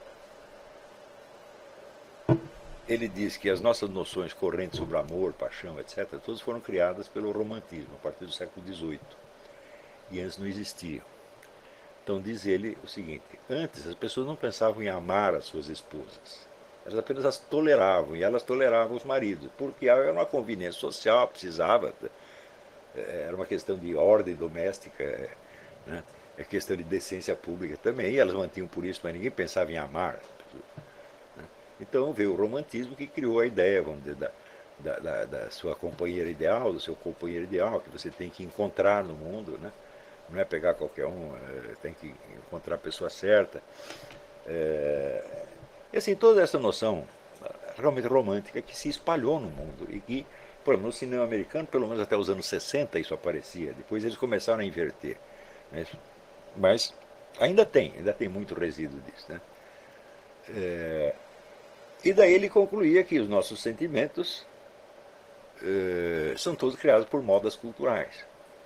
ele diz que as nossas noções correntes sobre amor, paixão, etcétera, todas foram criadas pelo romantismo, a partir do século dezoito. E antes não existiam. Então diz ele o seguinte, antes as pessoas não pensavam em amar as suas esposas. Elas apenas as toleravam, e elas toleravam os maridos, porque era uma conveniência social, precisava, era uma questão de ordem doméstica, né? É questão de decência pública também, e elas mantinham por isso, mas ninguém pensava em amar. Então veio o romantismo que criou a ideia, vamos dizer, da, da, da, da sua companheira ideal, do seu companheiro ideal, que você tem que encontrar no mundo, né? Não é pegar qualquer um, é, tem que encontrar a pessoa certa. É, e assim, toda essa noção realmente romântica que se espalhou no mundo e que, por exemplo, no cinema americano, pelo menos até os anos sessenta isso aparecia, depois eles começaram a inverter. Né? Mas ainda tem, ainda tem muito resíduo disso. Né? É, e daí ele concluía que os nossos sentimentos é, são todos criados por modas culturais.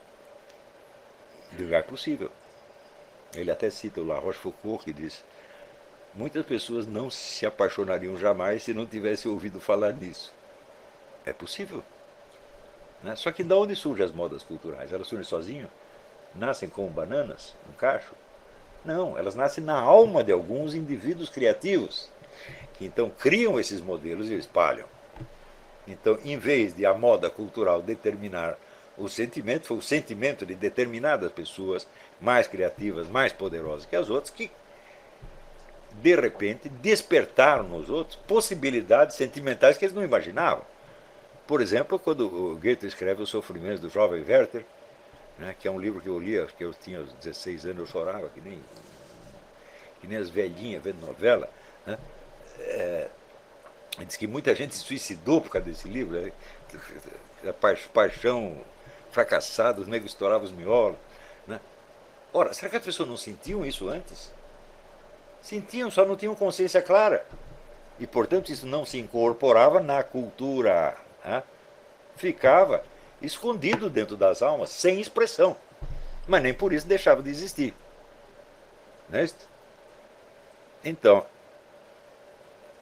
De lugar possível. Ele até cita o La Rochefoucauld, que diz: muitas pessoas não se apaixonariam jamais se não tivessem ouvido falar nisso. É possível. Né? Só que de onde surgem as modas culturais? Elas surgem sozinhas? Nascem como bananas, no cacho? Não, elas nascem na alma de alguns indivíduos criativos, que então criam esses modelos e espalham. Então, em vez de a moda cultural determinar o sentimento, foi o sentimento de determinadas pessoas mais criativas, mais poderosas que as outras, que de repente despertaram nos outros possibilidades sentimentais que eles não imaginavam. Por exemplo, quando o Goethe escreve Os Sofrimentos do Jovem Werther, né, que é um livro que eu lia, que eu tinha dezesseis anos, eu chorava que nem, que nem as velhinhas vendo novela, né? É, diz que muita gente se suicidou por causa desse livro, né? A paixão fracassada, os negros estouravam os miolos. Né? Ora, será que as pessoas não sentiam isso antes? Sentiam, só não tinham consciência clara. E, portanto, isso não se incorporava na cultura. Né? Ficava escondido dentro das almas, sem expressão. Mas nem por isso deixava de existir. Não é isso? Então,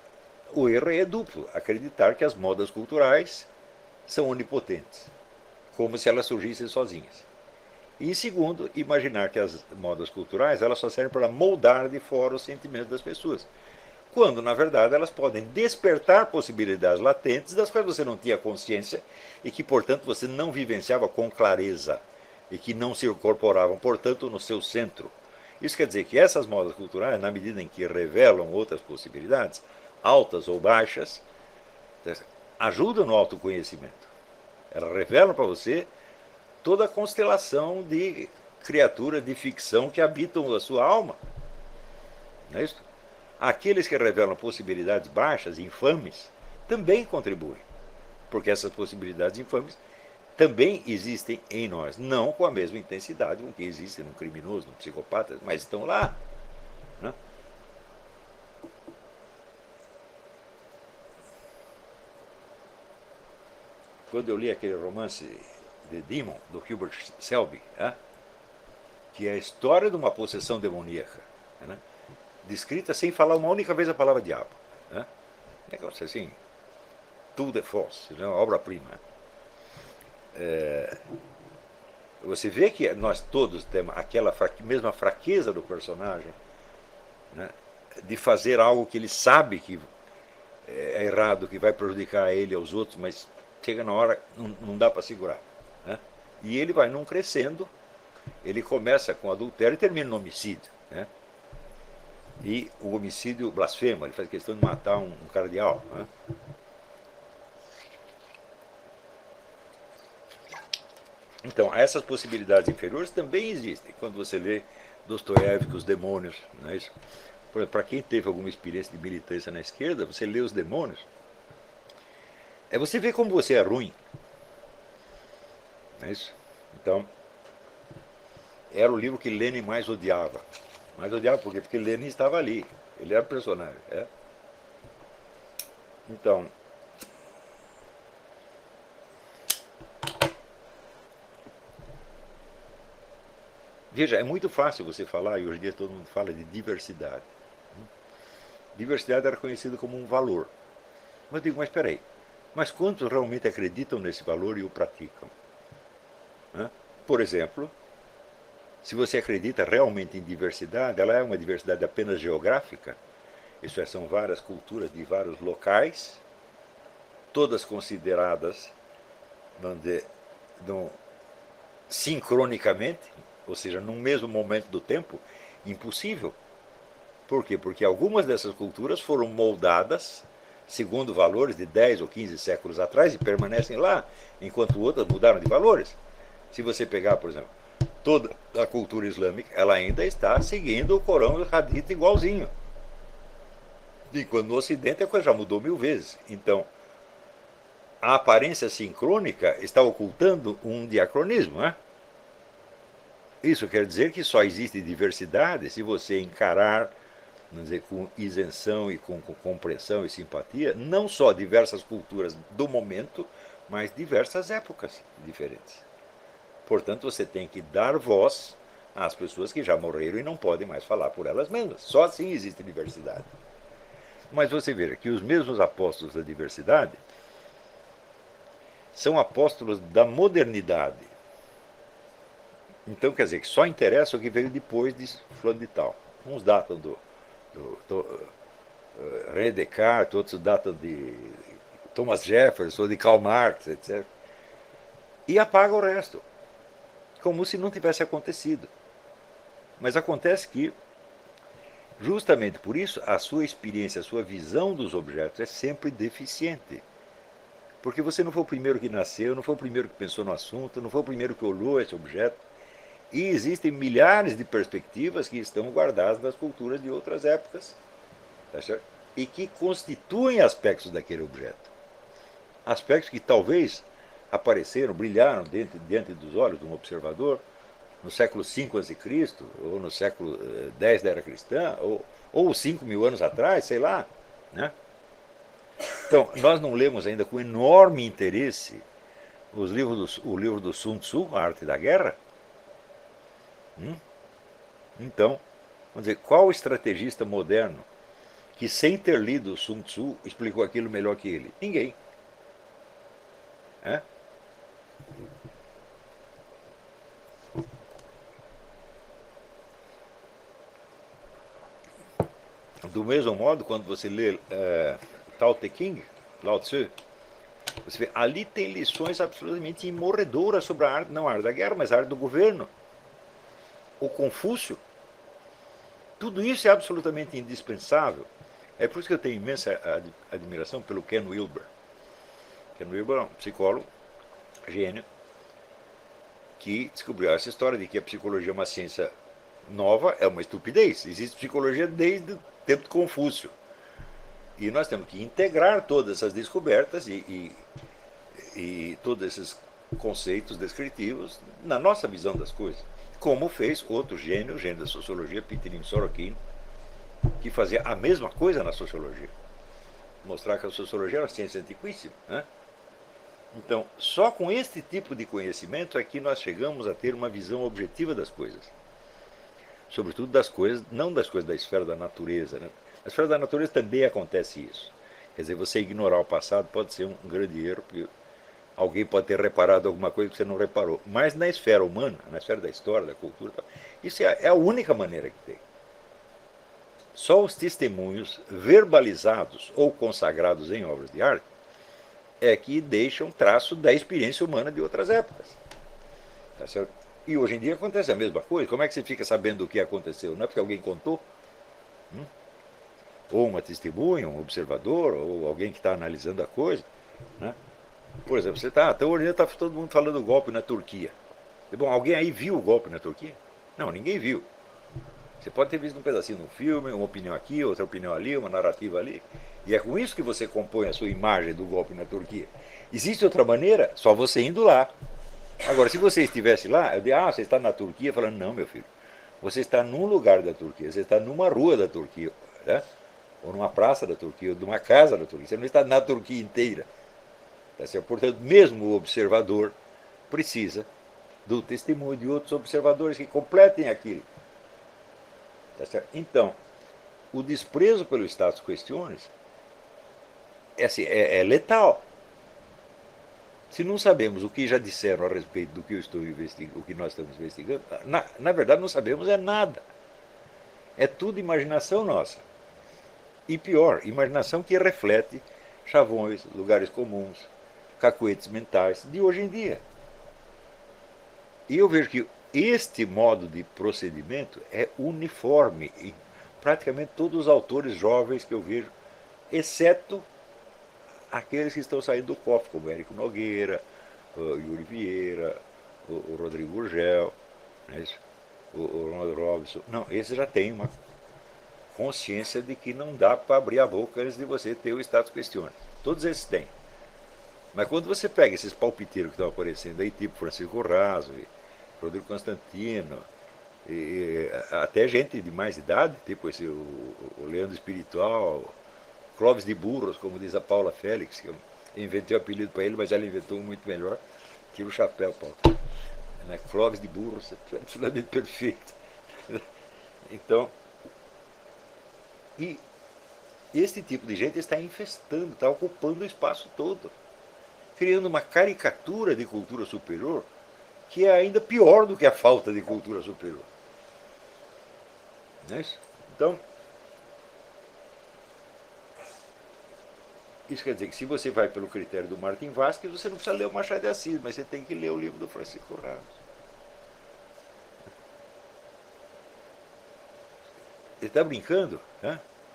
o erro é duplo, acreditar que as modas culturais são onipotentes, como se elas surgissem sozinhas. E segundo, imaginar que as modas culturais elas só servem para moldar de fora os sentimentos das pessoas, quando na verdade elas podem despertar possibilidades latentes das quais você não tinha consciência e que, portanto, você não vivenciava com clareza e que não se incorporavam, portanto, no seu centro. Isso quer dizer que essas modas culturais, na medida em que revelam outras possibilidades, altas ou baixas, ajudam no autoconhecimento. Elas revelam para você toda a constelação de criaturas de ficção que habitam a sua alma. Não é isso? Aqueles que revelam possibilidades baixas, infames, também contribuem, porque essas possibilidades infames também existem em nós, não com a mesma intensidade com que existem no criminoso, no psicopata, mas estão lá. Né? Quando eu li aquele romance The Demon, do Hubert Selby, né? que é a história de uma possessão demoníaca, né? descrita sem falar uma única vez a palavra diabo. Né? Negócio assim, tudo é falso, né? Uma obra-prima. É, você vê que nós todos temos aquela fraque, mesma fraqueza do personagem, né? de fazer algo que ele sabe que é errado, que vai prejudicar ele e aos outros, mas chega na hora, não, não dá para segurar. Né? E ele vai não crescendo, ele começa com adultério e termina no homicídio. Né? E o homicídio blasfema, ele faz questão de matar um, um cardeal. Né? Então, essas possibilidades inferiores também existem. Quando você lê Dostoiévski, Os Demônios, não é isso? Para quem teve alguma experiência de militância na esquerda, você lê Os Demônios, é você vê como você é ruim. Não é isso? Então, era o livro que Lenin mais odiava. Mais odiava por quê? Porque Lenin estava ali. Ele era personagem. É? Então, veja, é muito fácil você falar, e hoje em dia todo mundo fala de diversidade. Diversidade era conhecida como um valor. Mas eu digo, mas espera aí, mas quantos realmente acreditam nesse valor e o praticam? Por exemplo, se você acredita realmente em diversidade, ela é uma diversidade apenas geográfica, isso é, são várias culturas de vários locais, todas consideradas, vamos dizer, no, sincronicamente, ou seja, num mesmo momento do tempo, impossível. Por quê? Porque algumas dessas culturas foram moldadas segundo valores de dez ou quinze séculos atrás e permanecem lá, enquanto outras mudaram de valores. Se você pegar, por exemplo, toda a cultura islâmica, ela ainda está seguindo o Corão e o Hadith igualzinho. Enquanto no Ocidente a coisa já mudou mil vezes. Então, a aparência sincrônica está ocultando um diacronismo, né? Isso quer dizer que só existe diversidade se você encarar, vamos dizer, com isenção e com, com compreensão e simpatia, não só diversas culturas do momento, mas diversas épocas diferentes. Portanto, você tem que dar voz às pessoas que já morreram e não podem mais falar por elas mesmas. Só assim existe diversidade. Mas você veja que os mesmos apóstolos da diversidade são apóstolos da modernidade. Então, quer dizer, que só interessa o que veio depois de fulano de tal. Uns datam do, do, do uh, René Descartes, outros datam de Thomas Jefferson, de Karl Marx, etcétera. E apaga o resto, como se não tivesse acontecido. Mas acontece que, justamente por isso, a sua experiência, a sua visão dos objetos é sempre deficiente. Porque você não foi o primeiro que nasceu, não foi o primeiro que pensou no assunto, não foi o primeiro que olhou esse objeto. E existem milhares de perspectivas que estão guardadas nas culturas de outras épocas, tá certo? E que constituem aspectos daquele objeto. Aspectos que talvez apareceram, brilharam diante, diante dos olhos de um observador no século cinco antes de Cristo, ou no século dez da era cristã, ou, ou cinco mil anos atrás, sei lá. Né? Então, nós não lemos ainda com enorme interesse os livros do, o livro do Sun Tzu, A Arte da Guerra. Hum? Então, vamos dizer, qual estrategista moderno que, sem ter lido Sun Tzu, explicou aquilo melhor que ele? Ninguém. É? Do mesmo modo, quando você lê é, Tao Te Ching, Lao Tzu, você vê, ali tem lições absolutamente imorredoras sobre a arte, não a arte da guerra, mas a arte do governo. O Confúcio, tudo isso é absolutamente indispensável. É por isso que eu tenho imensa ad admiração pelo Ken Wilber. Ken Wilber é um psicólogo, gênio, que descobriu essa história de que a psicologia é uma ciência nova, é uma estupidez. Existe psicologia desde o tempo de Confúcio. E nós temos que integrar todas essas descobertas e, e, e todos esses conceitos descritivos na nossa visão das coisas. Como fez outro gênio, o gênio da sociologia, Pitirim Sorokin, que fazia a mesma coisa na sociologia. Mostrar que a sociologia é uma ciência antiquíssima. Né? Então, só com este tipo de conhecimento é que nós chegamos a ter uma visão objetiva das coisas. Sobretudo das coisas, não das coisas da esfera da natureza. Né? Na esfera da natureza também acontece isso. Quer dizer, você ignorar o passado pode ser um grande erro, porque alguém pode ter reparado alguma coisa que você não reparou. Mas na esfera humana, na esfera da história, da cultura, isso é a única maneira que tem. Só os testemunhos verbalizados ou consagrados em obras de arte é que deixam traço da experiência humana de outras épocas. Tá certo? E hoje em dia acontece a mesma coisa. Como é que você fica sabendo o que aconteceu? Não é porque alguém contou? Hum? Ou uma testemunha, um observador, ou alguém que está analisando a coisa. Né? Por exemplo, você está, até hoje está todo mundo falando do golpe na Turquia. Bom, alguém aí viu o golpe na Turquia? Não, ninguém viu. Você pode ter visto um pedacinho no filme, uma opinião aqui, outra opinião ali, uma narrativa ali. E é com isso que você compõe a sua imagem do golpe na Turquia. Existe outra maneira? Só você indo lá. Agora, se você estivesse lá, eu digo, ah, você está na Turquia, falando, não, meu filho, você está num lugar da Turquia, você está numa rua da Turquia, né? Ou numa praça da Turquia, ou numa casa da Turquia, você não está na Turquia inteira. Tá certo? Portanto, mesmo o observador precisa do testemunho de outros observadores que completem aquilo. Tá certo? Então, o desprezo pelo status questiones é, assim, é, é letal. Se não sabemos o que já disseram a respeito do que eu estou investigando, o que nós estamos investigando, na, na verdade não sabemos é nada. É tudo imaginação nossa. E pior, imaginação que reflete chavões, lugares comuns, cacoetes mentais de hoje em dia. E eu vejo que este modo de procedimento é uniforme em praticamente todos os autores jovens que eu vejo, exceto aqueles que estão saindo do cofre, como Érico Nogueira, o Yuri Vieira, o, o Rodrigo Gurgel, né, o, o Ronald Robinson. Não, esses já têm uma consciência de que não dá para abrir a boca antes de você ter o status questiones. Todos esses têm. Mas quando você pega esses palpiteiros que estão aparecendo aí, tipo Francisco Raso, Rodrigo Constantino, e até gente de mais idade, tipo esse, o, o Leandro Espiritual, Clóvis de Burros, como diz a Paula Félix, que eu inventei o apelido para ele, mas ela inventou um muito melhor. Tira o chapéu, Paulo. Né? Clóvis de Burros, é absolutamente perfeito. Então, e esse tipo de gente está infestando, está ocupando o espaço todo, criando uma caricatura de cultura superior que é ainda pior do que a falta de cultura superior. Não é isso? Então, isso quer dizer que se você vai pelo critério do Martin Vasquez, você não precisa ler o Machado de Assis, mas você tem que ler o livro do Francisco Ramos. Ele está brincando, né?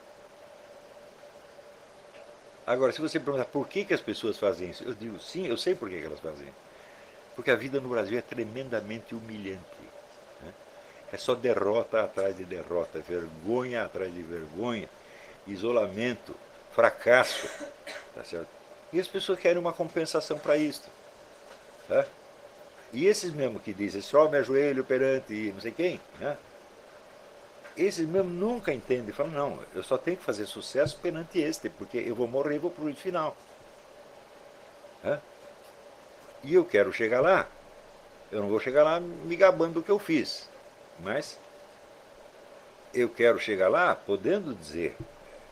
Agora, se você perguntar por que, que as pessoas fazem isso, eu digo sim, eu sei por que, que elas fazem. Porque a vida no Brasil é tremendamente humilhante. Né? É só derrota atrás de derrota, vergonha atrás de vergonha, isolamento, fracasso. Tá certo? E as pessoas querem uma compensação para isso. Tá? E esses mesmo que dizem, só me ajoelho perante não sei quem, né? Esses mesmo nunca entendem, falam, não, eu só tenho que fazer sucesso perante este, porque eu vou morrer e vou para o final. Né? E eu quero chegar lá, eu não vou chegar lá me gabando do que eu fiz, mas eu quero chegar lá podendo dizer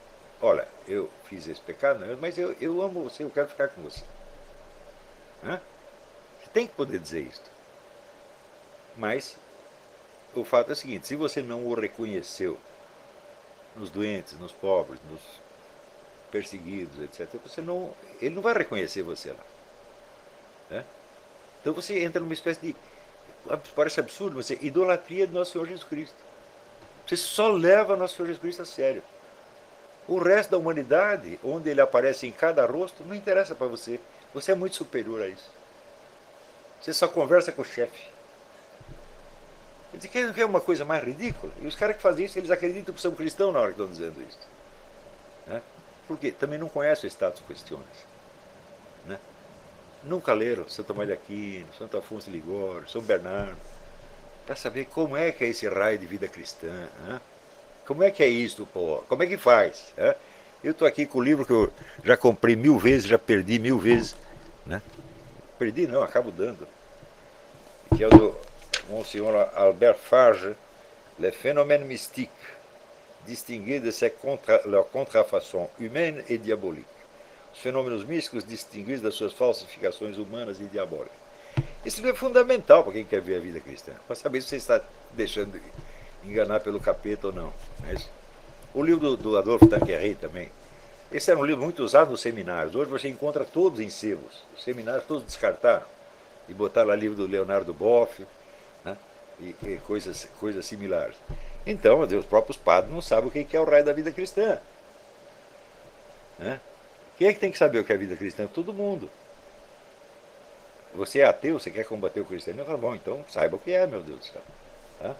olha, eu fiz esse pecado, mas eu, eu amo você, eu quero ficar com você. Hã? Você tem que poder dizer isso. Mas o fato é o seguinte, se você não o reconheceu nos doentes, nos pobres, nos perseguidos, etcétera, você não, ele não vai reconhecer você lá. Né? Então você entra numa espécie de, parece absurdo, mas é idolatria do nosso Senhor Jesus Cristo. Você só leva nosso Senhor Jesus Cristo a sério. O resto da humanidade, onde ele aparece em cada rosto, não interessa para você. Você é muito superior a isso. Você só conversa com o chefe. Ele quer é uma coisa mais ridícula. E os caras que fazem isso, eles acreditam que são cristãos na hora que estão dizendo isso. Né? Porque também não conhecem o status questiones. Né? Nunca leram Santa Maria de Aquino, Santo Afonso de Ligório, São Bernardo, para saber como é que é esse raio de vida cristã. Né? Como é que é isso, pô? Como é que faz? Né? Eu estou aqui com o livro que eu já comprei mil vezes, já perdi mil vezes. Né? Perdi não, acabo dando. Que é o do Monsenhor Albert Farge, Le Phénomène Mystique, distingué de ses contra, leur contrafaçon humaine et diabolique. Os fenômenos místicos distinguidos das suas falsificações humanas e diabólicas. Isso é fundamental para quem quer ver a vida cristã, para saber se você está deixando enganar pelo capeta ou não. não é o livro do, do Adolphe Tanqueray também. Esse era um livro muito usado nos seminários. Hoje você encontra todos em sebos. Os seminários todos descartaram e botaram lá livro do Leonardo Boff, né? e, e coisas, coisas similares. Então, os próprios padres não sabem o que é o raio da vida cristã. Né? Quem é que tem que saber o que é a vida cristã? Todo mundo. Você é ateu, você quer combater o cristianismo? Falo, bom, então saiba o que é, meu Deus do céu. Tá?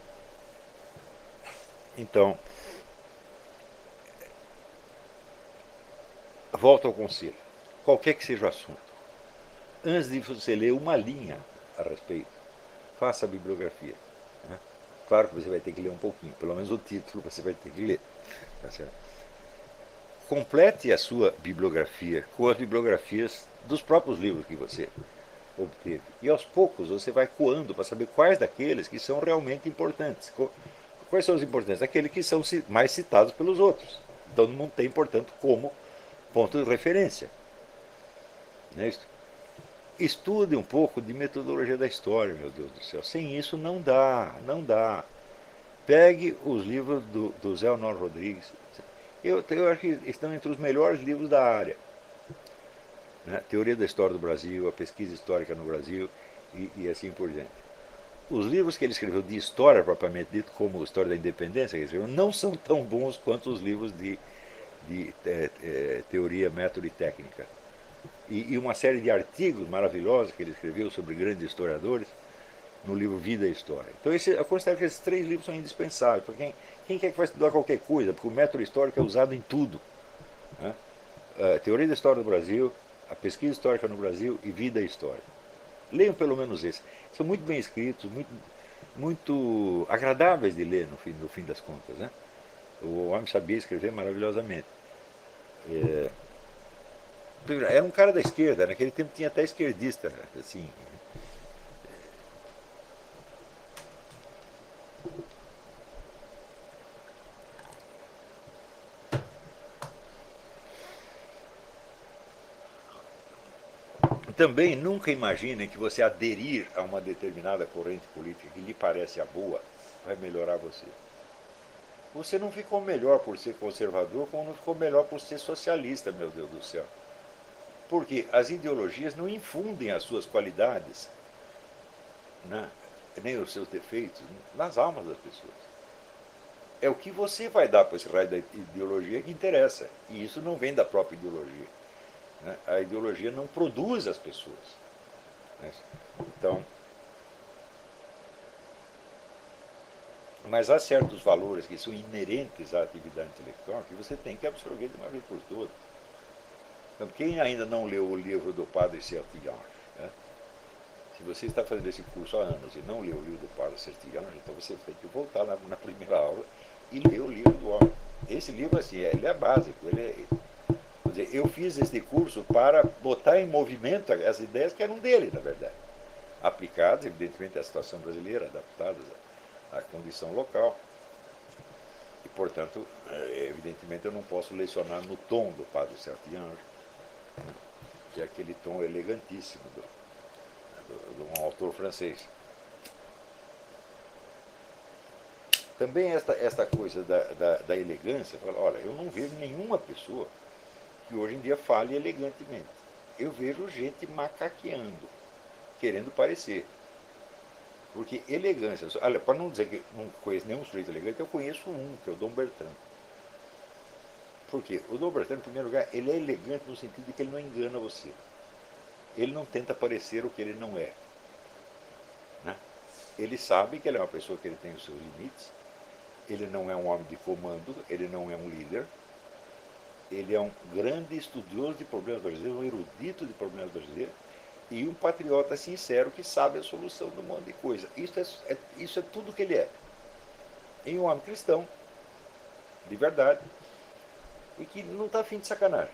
Então, volta ao conselho. Qualquer que seja o assunto. Antes de você ler uma linha a respeito, faça a bibliografia. Né? Claro que você vai ter que ler um pouquinho, pelo menos o título você vai ter que ler. Tá certo? Complete a sua bibliografia com as bibliografias dos próprios livros que você obteve. E aos poucos você vai coando para saber quais daqueles que são realmente importantes. Quais são os importantes? Aqueles que são mais citados pelos outros. Então não tem, portanto, como ponto de referência. Não é isso? Estude um pouco de metodologia da história, meu Deus do céu. Sem isso não dá, não dá. Pegue os livros do, do Zé Honor Rodrigues. Eu, eu acho que estão entre os melhores livros da área. Né? Teoria da História do Brasil, a pesquisa histórica no Brasil e, e assim por diante. Os livros que ele escreveu de história propriamente dito, como História da Independência, que ele escreveu, não são tão bons quanto os livros de, de é, é, teoria, método e técnica. E, e uma série de artigos maravilhosos que ele escreveu sobre grandes historiadores no livro Vida e História. Então esse, eu considero que esses três livros são indispensáveis para quem, quem quer que vai estudar qualquer coisa, porque o método histórico é usado em tudo. Né? A Teoria da História do Brasil, a Pesquisa Histórica no Brasil e Vida e História. Leiam pelo menos esses. São muito bem escritos, muito, muito agradáveis de ler no fim, no fim das contas. Né? O homem sabia escrever maravilhosamente. É, era um cara da esquerda, naquele tempo tinha até esquerdista, assim. Também nunca imaginem que você aderir a uma determinada corrente política que lhe parece a boa vai melhorar você. Você não ficou melhor por ser conservador, como não ficou melhor por ser socialista, meu Deus do céu. Porque as ideologias não infundem as suas qualidades, né, nem os seus defeitos, nas almas das pessoas. É o que você vai dar para esse raio da ideologia que interessa. E isso não vem da própria ideologia. Né? A ideologia não produz as pessoas. Né? Então, mas há certos valores que são inerentes à atividade intelectual que você tem que absorver de uma vez por todas. Então, quem ainda não leu o livro do padre Sertilhange, né? Se você está fazendo esse curso há anos e não leu o livro do padre Sertilhange, então você tem que voltar na, na primeira aula e ler o livro do homem. Esse livro, assim, ele é básico. Ele é, quer dizer, eu fiz este curso para botar em movimento as ideias que eram dele, na verdade. Aplicadas, evidentemente, à situação brasileira, adaptadas à condição local. portanto, evidentemente eu não posso lecionar no tom do Padre Sertiange, que é aquele tom elegantíssimo do, do, de um autor francês. Também esta, esta coisa da, da, da elegância, olha, eu não vejo nenhuma pessoa que hoje em dia fale elegantemente. Eu vejo gente macaqueando, querendo parecer. Porque elegância, olha, para não dizer que não conheço nenhum sujeito elegante, eu conheço um, que é o Dom Bertrand. Por quê? O Dom Bertrand, em primeiro lugar, ele é elegante no sentido de que ele não engana você. Ele não tenta parecer o que ele não é. Né? Ele sabe que ele é uma pessoa que ele tem os seus limites, ele não é um homem de comando, ele não é um líder, ele é um grande estudioso de problemas brasileiros, um erudito de problemas brasileiros e um patriota sincero que sabe a solução de um monte de coisa. Isso é, é, isso é tudo que ele é. E um homem cristão, de verdade, e que não está afim de sacanagem.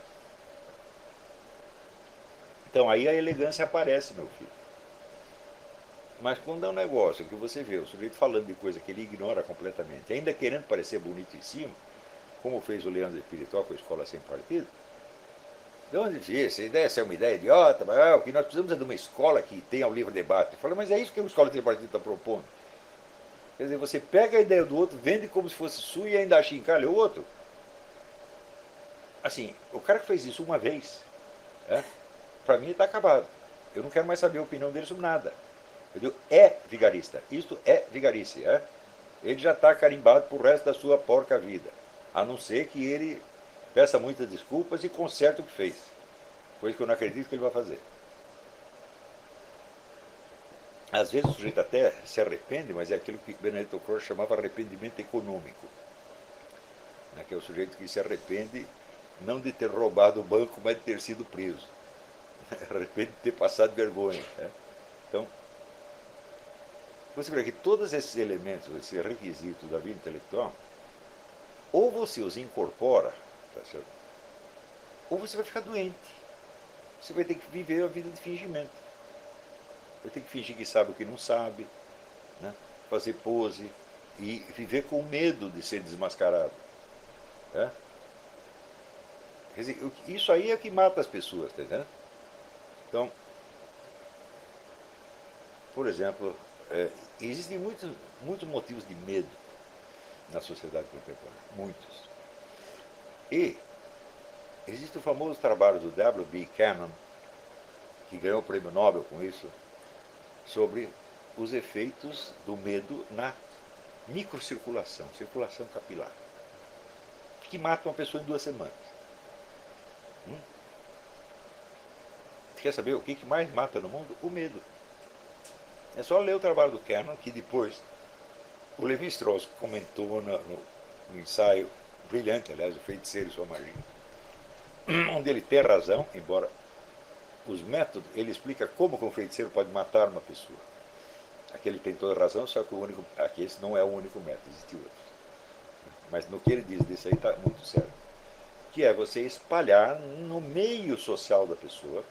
Então aí a elegância aparece, meu filho. Mas quando é um negócio que você vê o sujeito falando de coisa que ele ignora completamente, ainda querendo parecer bonito em cima, como fez o Leandro Espiritual com a Escola Sem Partido, de onde veio? Essa ideia é uma ideia idiota, mas ah, o que nós precisamos é de uma escola que tenha o livre debate. Eu falo, mas é isso que a Escola Sem Partido está propondo. Quer dizer, você pega a ideia do outro, vende como se fosse sua e ainda achincalha o outro. Assim, o cara que fez isso uma vez, é, para mim está acabado. Eu não quero mais saber a opinião dele sobre nada. Eu digo, é vigarista. Isto é vigarice. É? Ele já está carimbado para o resto da sua porca vida. A não ser que ele peça muitas desculpas e conserte o que fez. Coisa que eu não acredito que ele vai fazer. Às vezes o sujeito até se arrepende, mas é aquilo que Benedetto Croce chamava arrependimento econômico. Né? Que é o sujeito que se arrepende não de ter roubado o banco, mas de ter sido preso. Arrepende de ter passado vergonha. Né? Então, você vê que todos esses elementos, esses requisitos da vida intelectual, ou você os incorpora, tá certo? Ou você vai ficar doente. Você vai ter que viver a vida de fingimento. Vai ter que fingir que sabe o que não sabe, né? Fazer pose e viver com medo de ser desmascarado. Né? Quer dizer, isso aí é o que mata as pessoas, tá entendendo? Então, por exemplo, é, existem muitos, muitos motivos de medo na sociedade contemporânea, muitos. E existe o famoso trabalho do W B Cannon, que ganhou o prêmio Nobel com isso, sobre os efeitos do medo na microcirculação, circulação capilar, que mata uma pessoa em duas semanas. Hum? Você quer saber o que mais mata no mundo? O medo. É só ler o trabalho do Cannon, que depois o Levi-Strauss comentou no, no, no ensaio brilhante, aliás, O Feiticeiro e Sua Magia, onde ele tem razão, embora os métodos, ele explica como que um feiticeiro pode matar uma pessoa. Aqui ele tem toda a razão, só que o único, aqui esse não é o único método, existe outros. Mas no que ele diz disso aí está muito certo. Que é você espalhar no meio social da pessoa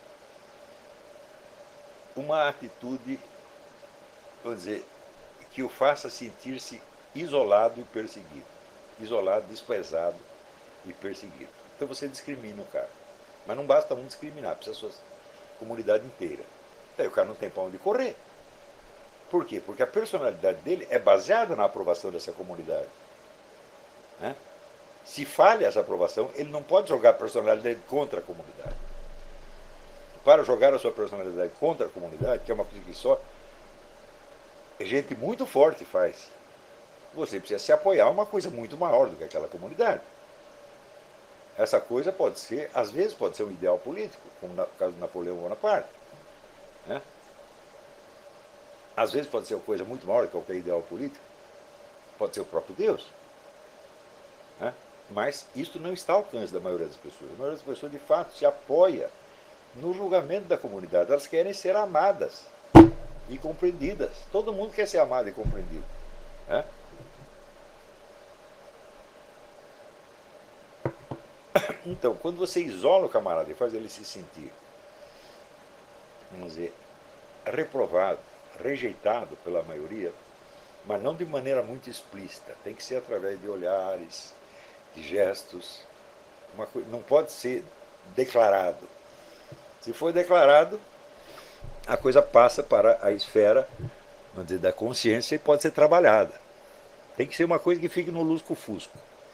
uma atitude, vamos dizer, que o faça sentir-se isolado e perseguido. Isolado, desprezado e perseguido. Então você discrimina o cara. Mas não basta um discriminar, precisa a sua comunidade inteira. Daí o cara não tem para onde correr. Por quê? Porque a personalidade dele é baseada na aprovação dessa comunidade. Né? Se falha essa aprovação, ele não pode jogar a personalidade contra a comunidade. Para jogar a sua personalidade contra a comunidade, que é uma coisa que só gente muito forte faz, você precisa se apoiar a uma coisa muito maior do que aquela comunidade. Essa coisa pode ser, às vezes pode ser um ideal político, como no caso de Napoleão Bonaparte. Né? Às vezes pode ser uma coisa muito maior do que qualquer ideal político. Pode ser o próprio Deus. Né? Mas isso não está ao alcance da maioria das pessoas. A maioria das pessoas, de fato, se apoia no julgamento da comunidade. Elas querem ser amadas e compreendidas. Todo mundo quer ser amado e compreendido. Né? Então, quando você isola o camarada e faz ele se sentir, vamos dizer, reprovado, rejeitado pela maioria, mas não de maneira muito explícita. Tem que ser através de olhares, de gestos. Uma coisa, não pode ser declarado. Se for declarado, a coisa passa para a esfera, vamos dizer, da consciência e pode ser trabalhada. Tem que ser uma coisa que fique no lusco-fusco.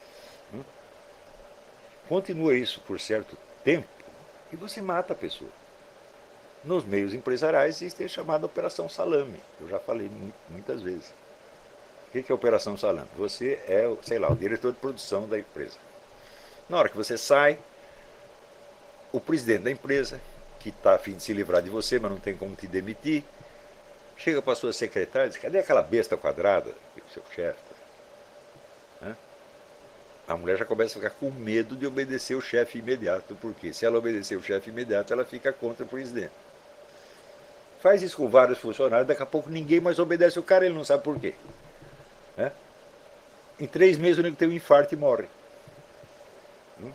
Continua isso por certo tempo e você mata a pessoa. Nos meios empresariais existe a chamada Operação Salame. Eu já falei muitas vezes. O que é a Operação Salame? Você é, sei lá, o diretor de produção da empresa. Na hora que você sai, o presidente da empresa, que está a fim de se livrar de você, mas não tem como te demitir, chega para a sua secretária e diz: cadê aquela besta quadrada, seu chefe? Né? A mulher já começa a ficar com medo de obedecer o chefe imediato, porque se ela obedecer o chefe imediato, ela fica contra o presidente. Faz isso com vários funcionários, daqui a pouco ninguém mais obedece o cara, ele não sabe por quê. Né? Em três meses o nego tem um infarto e morre. Hum?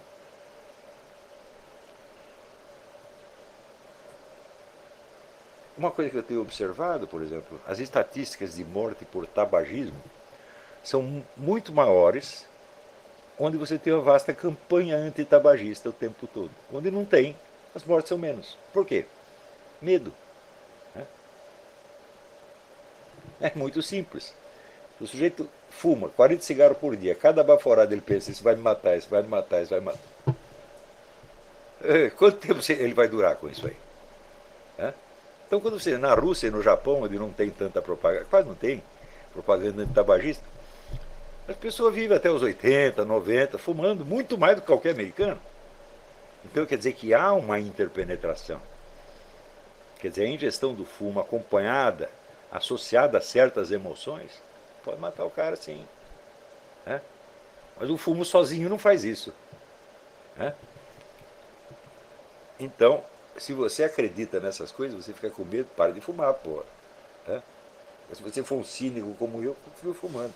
Uma coisa que eu tenho observado, por exemplo, as estatísticas de morte por tabagismo são muito maiores onde você tem uma vasta campanha antitabagista o tempo todo. Onde não tem, as mortes são menos. Por quê? Medo. É muito simples. O sujeito fuma quarenta cigarros por dia, cada baforada ele pensa: isso vai me matar, isso vai me matar, isso vai me matar. Quanto tempo ele vai durar com isso aí? Então, quando você, na Rússia e no Japão, onde não tem tanta propaganda, quase não tem propaganda antitabagista, as pessoas vivem até os oitenta, noventa, fumando muito mais do que qualquer americano. Então, quer dizer que há uma interpenetração. Quer dizer, a ingestão do fumo acompanhada, associada a certas emoções, pode matar o cara, sim. É? Mas o fumo sozinho não faz isso. É? Então, se você acredita nessas coisas, você fica com medo, para de fumar, porra. É? Mas se você for um cínico como eu, continue fumando.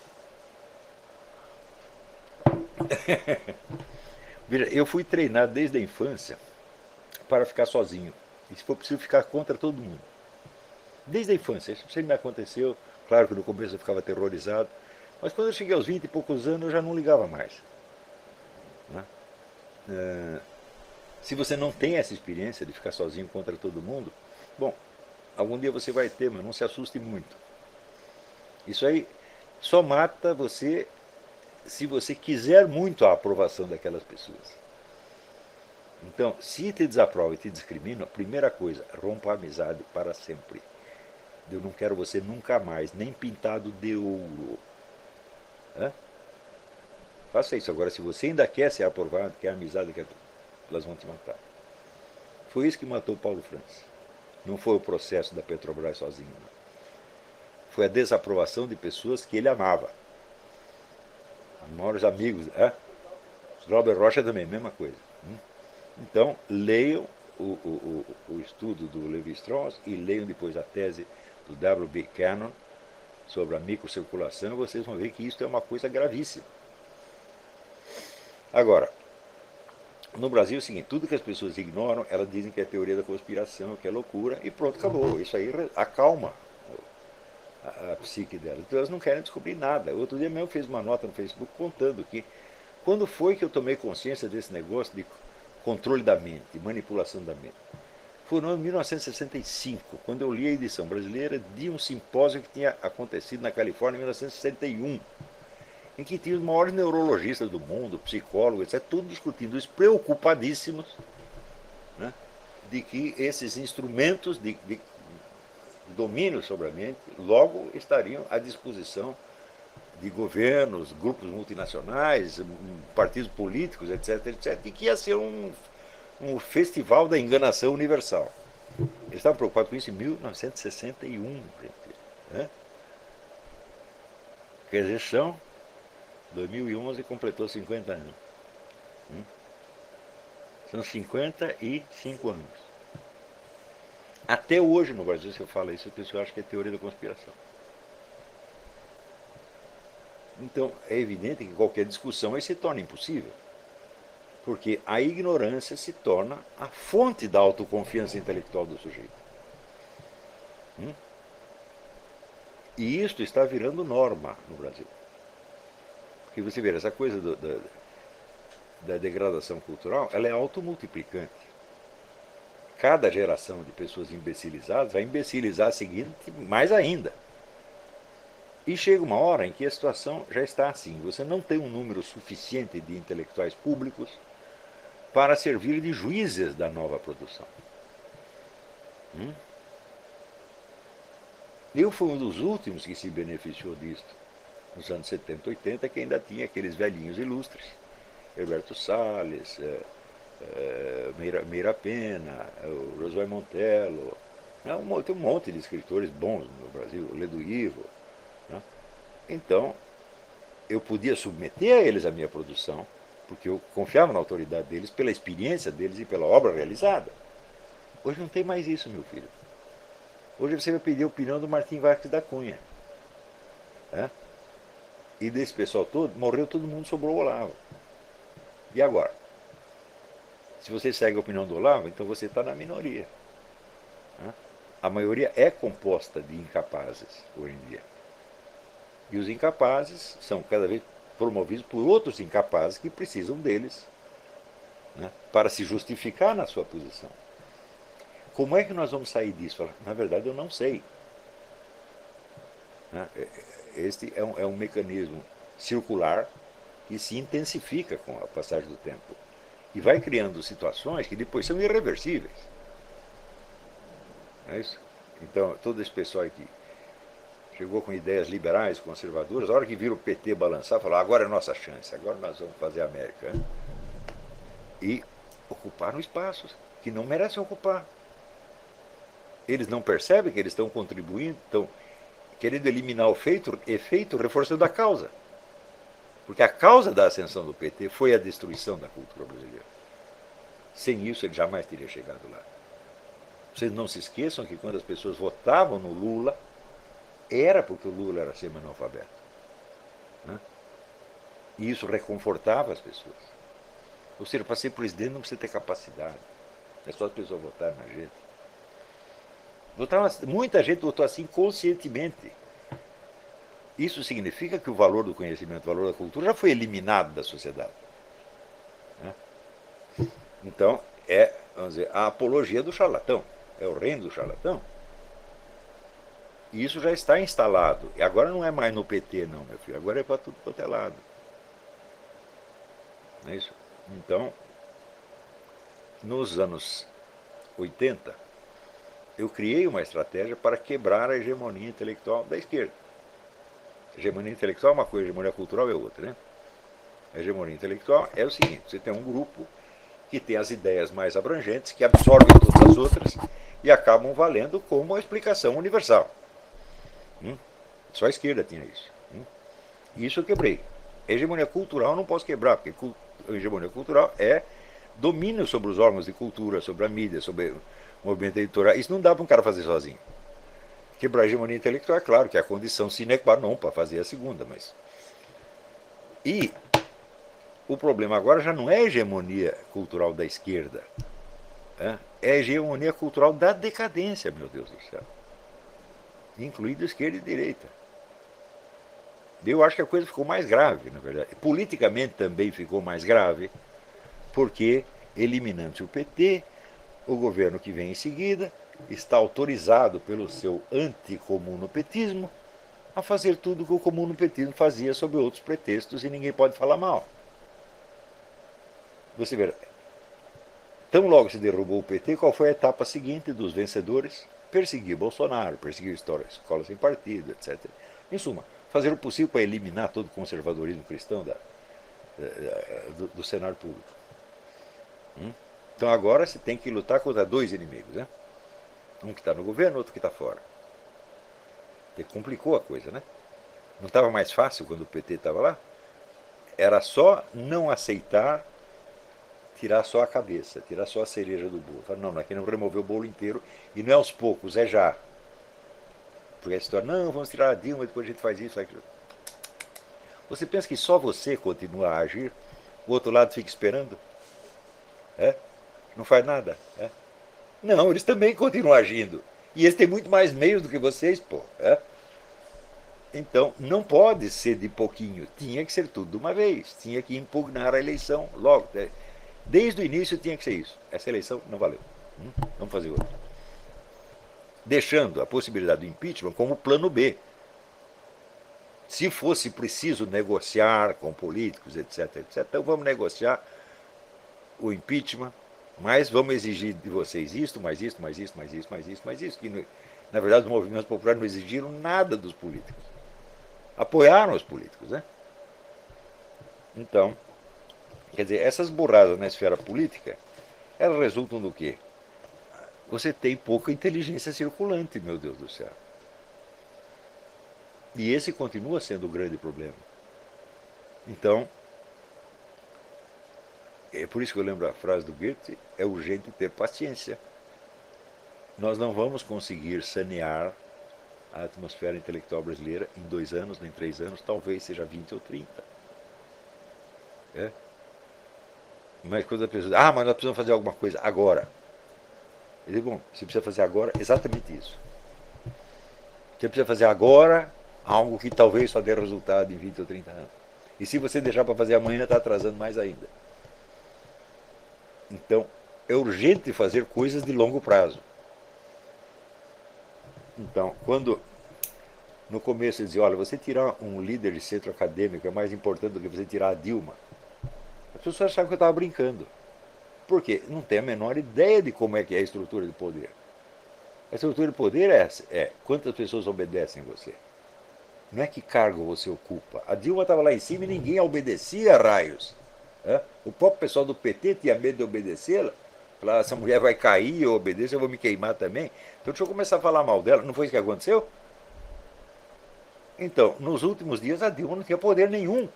Veja, eu fui treinado desde a infância para ficar sozinho. E se for preciso, ficar contra todo mundo. Desde a infância, isso sempre me aconteceu. Claro que no começo eu ficava aterrorizado. Mas quando eu cheguei aos vinte e poucos anos, eu já não ligava mais. Né? É, se você não tem essa experiência de ficar sozinho contra todo mundo, bom, algum dia você vai ter, mas não se assuste muito. Isso aí só mata você se você quiser muito a aprovação daquelas pessoas. Então, se te desaprova e te discrimina, a primeira coisa, rompa a amizade para sempre. Eu não quero você nunca mais, nem pintado de ouro. Hã? Faça isso. Agora, se você ainda quer ser aprovado, quer amizade, quer... elas vão te matar. Foi isso que matou Paulo Francis. Não foi o processo da Petrobras sozinho. Não. Foi a desaprovação de pessoas que ele amava. Os maiores amigos. Hã? Robert Rocha também, mesma coisa. Então, leiam o, o, o, o estudo do Levi-Strauss e leiam depois a tese do W B Cannon sobre a microcirculação, e vocês vão ver que isso é uma coisa gravíssima. Agora, no Brasil é o seguinte: tudo que as pessoas ignoram, elas dizem que é teoria da conspiração, que é loucura, e pronto, acabou. Isso aí acalma a, a psique delas. Então elas não querem descobrir nada. Outro dia mesmo eu fiz uma nota no Facebook contando que quando foi que eu tomei consciência desse negócio de controle da mente, manipulação da mente. Foi no ano de mil novecentos e sessenta e cinco, quando eu li a edição brasileira de um simpósio que tinha acontecido na Califórnia em mil novecentos e sessenta e um, em que tinha os maiores neurologistas do mundo, psicólogos, etcétera, todos discutindo isso, preocupadíssimos, né, de que esses instrumentos de, de domínio sobre a mente logo estariam à disposição de governos, grupos multinacionais, partidos políticos, etc, etcétera, e que ia ser um, um festival da enganação universal. Eles estavam preocupados com isso em mil novecentos e sessenta e um. Né? Quer dizer, são dois mil e onze completou cinquenta anos. São cinquenta e cinco anos. Até hoje no Brasil, se eu falo isso, o pessoal acha que é teoria da conspiração. Então, é evidente que qualquer discussão aí se torna impossível. Porque a ignorância se torna a fonte da autoconfiança intelectual do sujeito. Hum? E isto está virando norma no Brasil. Porque você vê, essa coisa do, da, da degradação cultural, ela é automultiplicante. Cada geração de pessoas imbecilizadas vai imbecilizar a seguinte mais ainda. E chega uma hora em que a situação já está assim. Você não tem um número suficiente de intelectuais públicos para servir de juízes da nova produção. Hum? Eu fui um dos últimos que se beneficiou disto. Nos anos setenta, oitenta, que ainda tinha aqueles velhinhos ilustres. Herberto Salles, é, é, Meira, Meira Pena, o Josué Montello. É, um, tem um monte de escritores bons no Brasil, o Ledo Ivo. Né? Então, eu podia submeter a eles a minha produção, porque eu confiava na autoridade deles, pela experiência deles e pela obra realizada. Hoje não tem mais isso, meu filho. Hoje você vai pedir a opinião do Martim Vasques da Cunha. Né? E desse pessoal todo, morreu todo mundo, sobrou o Olavo. E agora? Se você segue a opinião do Olavo, então você está na minoria. Né? A maioria é composta de incapazes hoje em dia. E os incapazes são cada vez promovidos por outros incapazes que precisam deles, né, para se justificar na sua posição. Como é que nós vamos sair disso? Na verdade, eu não sei. Né? Este é um, é um mecanismo circular que se intensifica com a passagem do tempo e vai criando situações que depois são irreversíveis. Não é isso? Então, todo esse pessoal aqui chegou com ideias liberais, conservadoras, a hora que viram o P T balançar, falou, agora é a nossa chance, agora nós vamos fazer a América. Né? E ocuparam espaços que não merecem ocupar. Eles não percebem que eles estão contribuindo, estão querendo eliminar o efeito, efeito reforçando a causa. Porque a causa da ascensão do P T foi a destruição da cultura brasileira. Sem isso, ele jamais teria chegado lá. Vocês não se esqueçam que quando as pessoas votavam no Lula, era porque o Lula era semi-analfabeto. Né? E isso reconfortava as pessoas. Ou seja, para ser presidente não precisa ter capacidade. É só as pessoas votarem na gente. Votaram, muita gente votou assim conscientemente. Isso significa que o valor do conhecimento, o valor da cultura já foi eliminado da sociedade. Né? Então, é, vamos dizer, a apologia do charlatão. É o reino do charlatão. E isso já está instalado. E agora não é mais no P T, não, meu filho. Agora é para tudo quanto é lado. Não é isso? Então, nos anos oitenta, eu criei uma estratégia para quebrar a hegemonia intelectual da esquerda. A hegemonia intelectual é uma coisa, a hegemonia cultural é outra. Né? A hegemonia intelectual é o seguinte, você tem um grupo que tem as ideias mais abrangentes, que absorvem todas as outras e acabam valendo como a explicação universal. Hum? Só a esquerda tinha isso. Hum? Isso eu quebrei. A hegemonia cultural eu não posso quebrar, porque a hegemonia cultural é domínio sobre os órgãos de cultura, sobre a mídia, sobre o movimento editorial. Isso não dá para um cara fazer sozinho. Quebrar a hegemonia intelectual é claro que é a condição sine qua non para fazer a segunda, mas... E o problema agora já não é a hegemonia cultural da esquerda, é, é a hegemonia cultural da decadência, meu Deus do céu. Incluindo esquerda e direita. Eu acho que a coisa ficou mais grave, na verdade. Politicamente também ficou mais grave, porque, eliminando-se o P T, o governo que vem em seguida está autorizado pelo seu anticomunopetismo a fazer tudo o que o comunopetismo fazia sob outros pretextos e ninguém pode falar mal. Você vê, tão logo se derrubou o P T, qual foi a etapa seguinte dos vencedores? Perseguir Bolsonaro, perseguir escola sem partido, etcétera. Em suma, fazer o possível para eliminar todo o conservadorismo cristão da, da, do, do cenário público. Hum? Então agora se tem que lutar contra dois inimigos, né? Um que está no governo, outro que está fora. E complicou a coisa, né? Não estava mais fácil quando o P T estava lá? Era só não aceitar tirar só a cabeça, tirar só a cereja do bolo. Fala, não, aqui não remover o bolo inteiro, e não é aos poucos, é já. Porque a história, não, vamos tirar a Dilma, depois a gente faz isso, aquilo. Você pensa que só você continua a agir, o outro lado fica esperando? É? Não faz nada? É? Não, eles também continuam agindo. E eles têm muito mais meios do que vocês, pô. É? Então, não pode ser de pouquinho, tinha que ser tudo de uma vez, tinha que impugnar a eleição logo. Desde o início tinha que ser isso. Essa eleição não valeu. Hum? Vamos fazer outra. Deixando a possibilidade do impeachment como plano B. Se fosse preciso negociar com políticos, etc, etc, então vamos negociar o impeachment, mas vamos exigir de vocês isto, mais isto, mais isto, mais isto, mais isto, mais isto. Que, na verdade, os movimentos populares não exigiram nada dos políticos. Apoiaram os políticos, né? Então, quer dizer, essas burradas na esfera política, elas resultam do quê? Você tem pouca inteligência circulante, meu Deus do céu. E esse continua sendo o grande problema. Então, é por isso que eu lembro a frase do Goethe, é urgente ter paciência. Nós não vamos conseguir sanear a atmosfera intelectual brasileira em dois anos, nem três anos, talvez seja vinte ou trinta. É? Mas quando a pessoa diz, ah, mas nós precisamos fazer alguma coisa agora. Eu digo, bom, você precisa fazer agora exatamente isso. Você precisa fazer agora algo que talvez só dê resultado em vinte ou trinta anos. E se você deixar para fazer amanhã, está atrasando mais ainda. Então, é urgente fazer coisas de longo prazo. Então, quando no começo ele dizia, olha, você tirar um líder de centro acadêmico é mais importante do que você tirar a Dilma, as pessoas achavam que eu estava brincando. Por quê? Não tem a menor ideia de como é que é a estrutura de poder. A estrutura de poder é, é quantas pessoas obedecem a você. Não é que cargo você ocupa. A Dilma estava lá em cima e ninguém obedecia a raios. É? O próprio pessoal do P T tinha medo de obedecê-la. Falava, essa mulher vai cair, eu obedeço, eu vou me queimar também. Então deixa eu começar a falar mal dela. Não foi isso que aconteceu? Então, nos últimos dias a Dilma não tinha poder nenhum.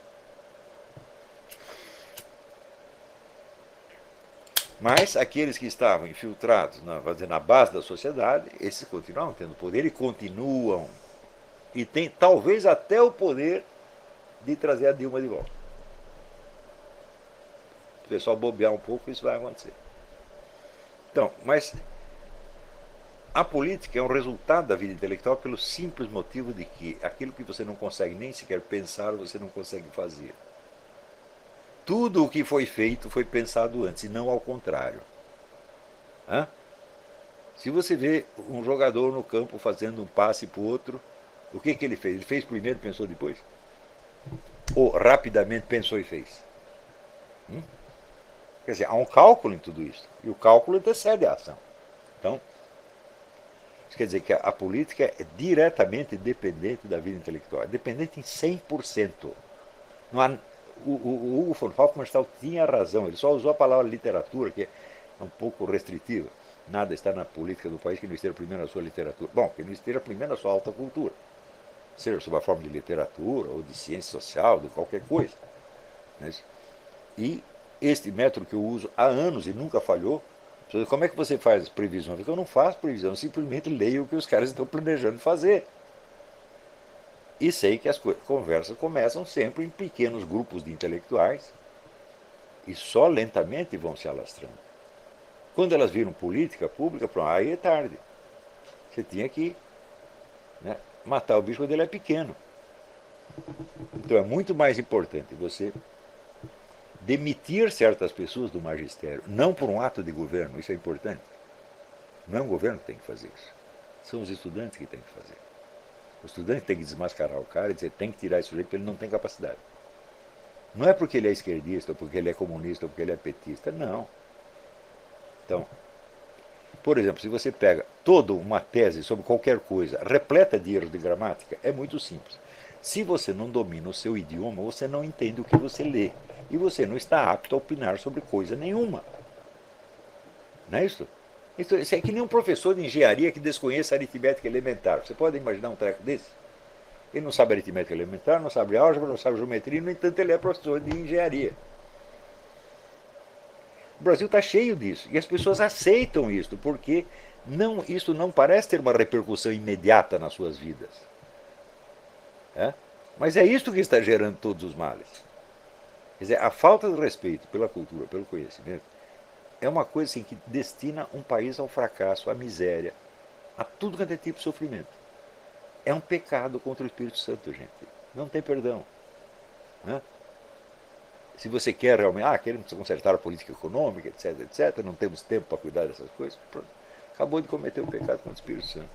Mas aqueles que estavam infiltrados na, na base da sociedade, esses continuam tendo poder e continuam. E tem talvez até o poder de trazer a Dilma de volta. Se o pessoal bobear um pouco, isso vai acontecer. Então, mas a política é um resultado da vida intelectual pelo simples motivo de que aquilo que você não consegue nem sequer pensar, você não consegue fazer. Tudo o que foi feito foi pensado antes, e não ao contrário. Hã? Se você vê um jogador no campo fazendo um passe para o outro, o que, que ele fez? Ele fez primeiro, pensou depois? Ou rapidamente pensou e fez? Hum? Quer dizer, há um cálculo em tudo isso. E o cálculo antecede a ação. Então, isso quer dizer que a, a política é diretamente dependente da vida intelectual. É dependente em cem por cento. Não há, o, o, o Hugo von Hofmannsthal tinha razão. Ele só usou a palavra literatura, que é um pouco restritiva. Nada está na política do país que não esteja primeiro na sua literatura. Bom, que não esteja primeiro na sua alta cultura. Seja sob a forma de literatura, ou de ciência social, de qualquer coisa. Né? E este método que eu uso há anos e nunca falhou, como é que você faz previsões? Eu não faço previsão, eu simplesmente leio o que os caras estão planejando fazer. E sei que as conversas começam sempre em pequenos grupos de intelectuais e só lentamente vão se alastrando. Quando elas viram política pública, pronto, aí é tarde. Você tinha que, né, matar o bicho quando ele é pequeno. Então é muito mais importante você demitir certas pessoas do magistério, não por um ato de governo, isso é importante. Não é um governo que tem que fazer isso. São os estudantes que têm que fazer. O estudante tem que desmascarar o cara e dizer, tem que tirar esse sujeito porque ele não tem capacidade. Não é porque ele é esquerdista, ou porque ele é comunista, ou porque ele é petista, não. Então, por exemplo, se você pega toda uma tese sobre qualquer coisa, repleta de erros de gramática, é muito simples. Se você não domina o seu idioma, você não entende o que você lê. E você não está apto a opinar sobre coisa nenhuma. Não é isso? Isso é que nem um professor de engenharia que desconheça aritmética elementar. Você pode imaginar um treco desse? Ele não sabe aritmética elementar, não sabe álgebra, não sabe geometria, no entanto ele é professor de engenharia. O Brasil está cheio disso. E as pessoas aceitam isso, porque não, isso não parece ter uma repercussão imediata nas suas vidas. É? Mas é isso que está gerando todos os males. Quer dizer, a falta de respeito pela cultura, pelo conhecimento, é uma coisa assim, que destina um país ao fracasso, à miséria, a tudo quanto é tipo de sofrimento. é um pecado contra o Espírito Santo, gente. Não tem perdão. Né? Se você quer realmente, ah, queremos consertar a política econômica, etc, etc, não temos tempo para cuidar dessas coisas, pronto. Acabou de cometer um pecado contra o Espírito Santo.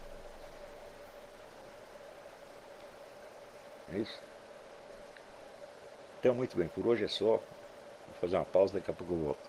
É isso? Então, muito bem, por hoje é só. Vou fazer uma pausa, daqui a pouco eu volto.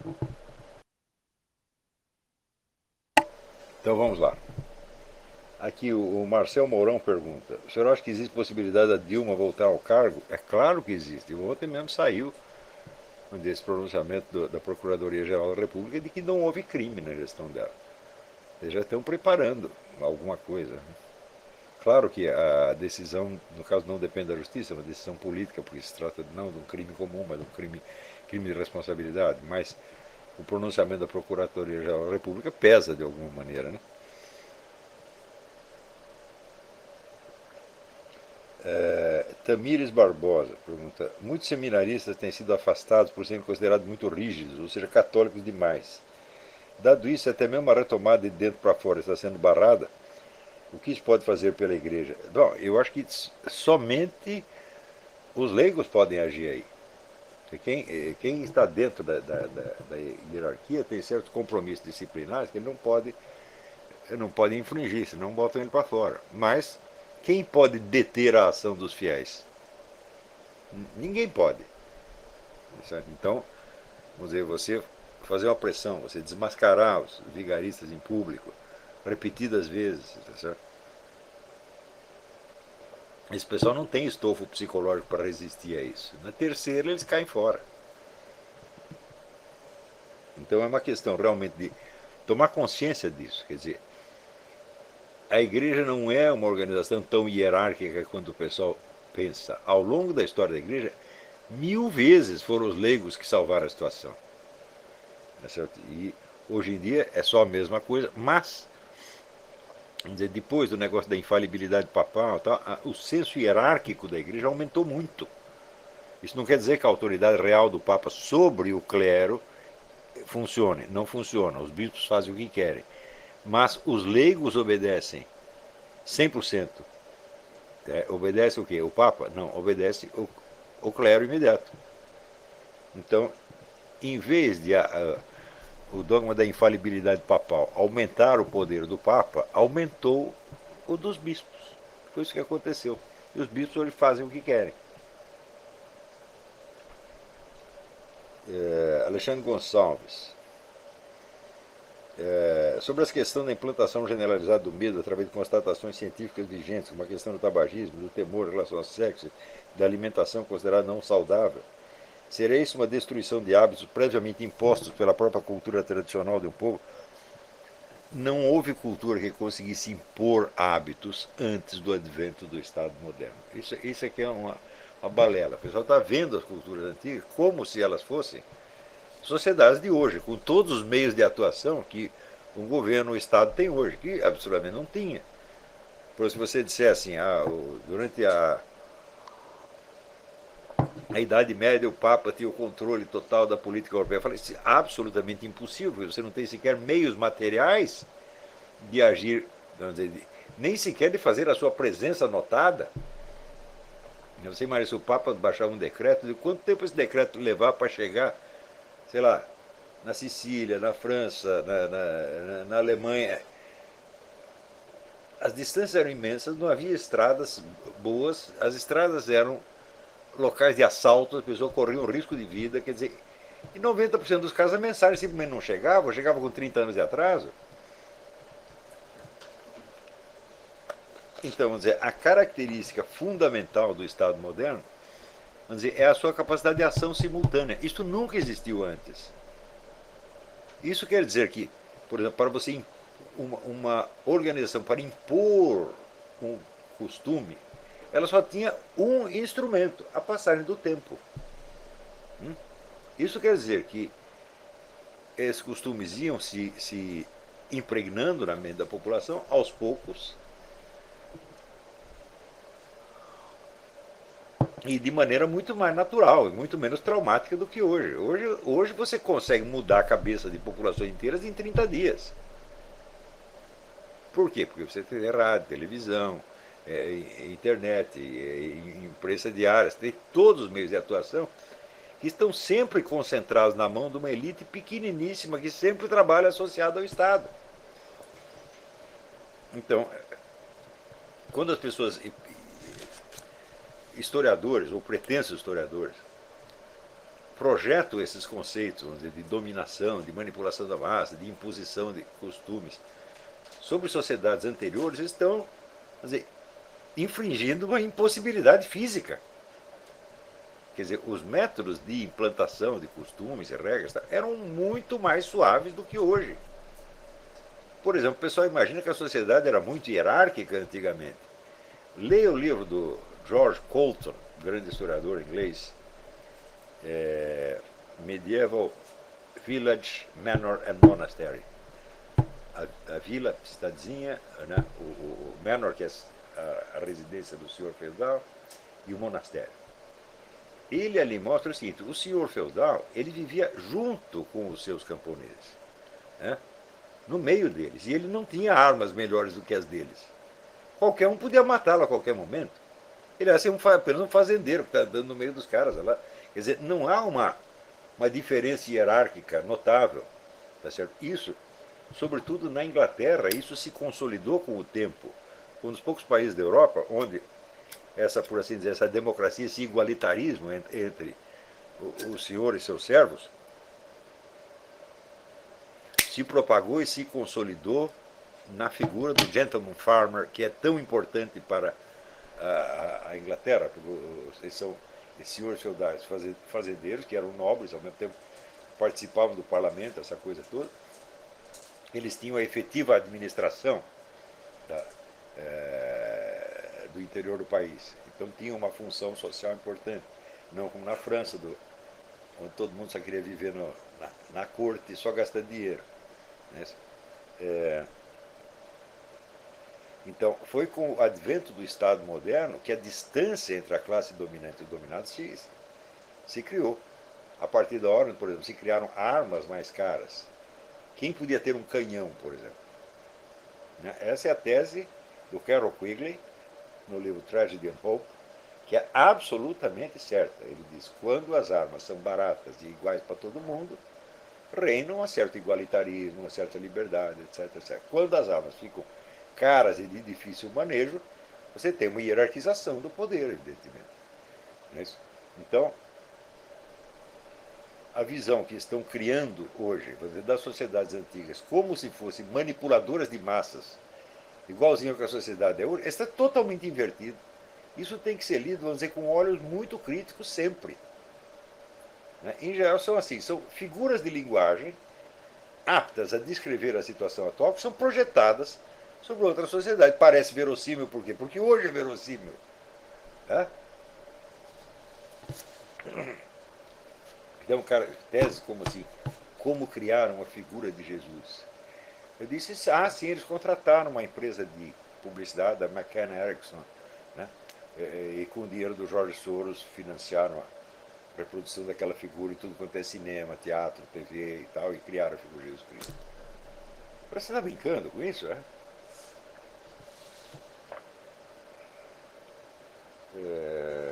Então vamos lá. Aqui o Marcel Mourão pergunta: o senhor acha que existe possibilidade da Dilma voltar ao cargo? É claro que existe. Ontem mesmo saiu desse pronunciamento do, da Procuradoria-Geral da República de que não houve crime na gestão dela. Eles já estão preparando alguma coisa. Claro que a decisão, no caso, não depende da justiça, é uma decisão política, porque se trata não de um crime comum, mas de um crime, crime de responsabilidade. Mas o pronunciamento da Procuradoria-Geral da República pesa de alguma maneira, né? É, Tamires Barbosa pergunta: muitos seminaristas têm sido afastados por serem considerados muito rígidos, ou seja, católicos demais. Dado isso, até mesmo a retomada de dentro para fora está sendo barrada. O que isso pode fazer pela igreja? Bom, eu acho que somente os leigos podem agir aí. Quem, quem está dentro da, da, da, da hierarquia tem certos compromissos disciplinares que ele não pode, não pode infringir, senão botam ele para fora. Mas quem pode deter a ação dos fiéis? Ninguém pode. Certo? Então, vamos dizer, você fazer uma pressão, você desmascarar os vigaristas em público, repetidas vezes, tá certo? Esse pessoal não tem estofo psicológico para resistir a isso. Na terceira, eles caem fora. Então é uma questão realmente de tomar consciência disso. Quer dizer, a igreja não é uma organização tão hierárquica quanto o pessoal pensa. Ao longo da história da igreja, mil vezes foram os leigos que salvaram a situação. E hoje em dia é só a mesma coisa, mas vamos dizer, depois do negócio da infalibilidade papal, tal, o senso hierárquico da igreja aumentou muito. Isso não quer dizer que a autoridade real do Papa sobre o clero funcione. Não funciona. Os bispos fazem o que querem. Mas os leigos obedecem cem por cento. É, obedece o quê? O Papa? Não, obedece o, o clero imediato. Então, em vez de a, a, o dogma da infalibilidade papal aumentar o poder do Papa, aumentou o dos bispos. Foi isso que aconteceu. E os bispos hoje fazem o que querem. É, Alexandre Gonçalves. É, sobre essa questão da implantação generalizada do medo através de constatações científicas vigentes, como a questão do tabagismo, do temor em relação ao sexo, da alimentação considerada não saudável, seria isso uma destruição de hábitos previamente impostos pela própria cultura tradicional de um povo? Não houve cultura que conseguisse impor hábitos antes do advento do Estado moderno. Isso, isso aqui é uma, uma balela. O pessoal está vendo as culturas antigas como se elas fossem sociedades de hoje, com todos os meios de atuação que o governo, o Estado tem hoje, que absolutamente não tinha. Por se você disser assim, ah, durante a, a Idade Média o Papa tinha o controle total da política europeia, eu falei, isso é absolutamente impossível, porque você não tem sequer meios materiais de agir, dizer, nem sequer de fazer a sua presença notada. Você imagina se o Papa baixava um decreto, de quanto tempo esse decreto levar para chegar, sei lá, na Sicília, na França, na, na, na Alemanha. As distâncias eram imensas, não havia estradas boas, as estradas eram locais de assalto, as pessoas corriam risco de vida, quer dizer, em noventa por cento dos casos a mensagem simplesmente não chegava, chegava com trinta anos de atraso. Então, vamos dizer, a característica fundamental do Estado moderno, vamos dizer, é a sua capacidade de ação simultânea. Isso nunca existiu antes. Isso quer dizer que, por exemplo, para você uma, uma organização para impor um costume, ela só tinha um instrumento, a passagem do tempo. Hum? Isso quer dizer que esses costumes iam se, se impregnando na mente da população aos poucos e de maneira muito mais natural e muito menos traumática do que hoje. Hoje, hoje você consegue mudar a cabeça de populações inteiras em trinta dias. Por quê? Porque você tem rádio, televisão, é, internet, é, imprensa diária, tem todos os meios de atuação que estão sempre concentrados na mão de uma elite pequeniníssima que sempre trabalha associada ao Estado. Então, quando as pessoas, historiadores ou pretensos historiadores, projetam esses conceitos dizer, de dominação, de manipulação da massa, de imposição de costumes sobre sociedades anteriores, estão quer dizer, infringindo uma impossibilidade física. Quer dizer, os métodos de implantação de costumes e regras eram muito mais suaves do que hoje. Por exemplo, o pessoal imagina que a sociedade era muito hierárquica antigamente. Leia o livro do George Colton, grande historiador inglês, é, Medieval Village, Manor and Monastery. A, a vila, cidadezinha, né? o, o manor, que é a, a residência do senhor feudal, e o monastério. Ele ali mostra o seguinte, o senhor feudal, ele vivia junto com os seus camponeses, né? No meio deles, e ele não tinha armas melhores do que as deles. Qualquer um podia matá-lo a qualquer momento. Ele era assim, um, apenas um fazendeiro que está andando no meio dos caras lá. Quer dizer, não há uma, uma diferença hierárquica notável. Tá certo? Isso, sobretudo na Inglaterra, isso se consolidou com o tempo. Um dos poucos países da Europa onde essa, por assim dizer, essa democracia, esse igualitarismo entre, entre o, o senhor e seus servos se propagou e se consolidou na figura do gentleman farmer, que é tão importante para a, a Inglaterra, porque eles são esses senhores feudais fazendeiros, que eram nobres, ao mesmo tempo participavam do parlamento, essa coisa toda. Eles tinham a efetiva administração da, é, do interior do país. Então tinham uma função social importante, não como na França, do, onde todo mundo só queria viver no, na, na corte só gastando dinheiro. Né? É, então, foi com o advento do Estado moderno que a distância entre a classe dominante e o dominado se, se criou. A partir da hora, por exemplo, se criaram armas mais caras. Quem podia ter um canhão, por exemplo? Essa é a tese do Carroll Quigley, no livro Tragedy and Hope, que é absolutamente certa. Ele diz, quando as armas são baratas e iguais para todo mundo, reina um certo igualitarismo, uma certa liberdade, etc, etcétera. Quando as armas ficam caras e de difícil manejo, você tem uma hierarquização do poder, evidentemente. Não é isso? Então, a visão que estão criando hoje das sociedades antigas como se fossem manipuladoras de massas, igualzinho que a sociedade é hoje, está totalmente invertido. Isso tem que ser lido, vamos dizer, com olhos muito críticos sempre. Em geral são assim, são figuras de linguagem aptas a descrever a situação atual que são projetadas sobre outra sociedade. Parece verossímil, por quê? Porque hoje é verossímil. Tá? Então, cara, tese como assim, como criar uma figura de Jesus. Eu disse, ah, sim, eles contrataram uma empresa de publicidade, a McCann Erickson, né? E, e com o dinheiro do George Soros financiaram a reprodução daquela figura em tudo quanto é cinema, teatro, T V e tal, e criaram a figura de Jesus Cristo. Parece que você está brincando com isso, é? é...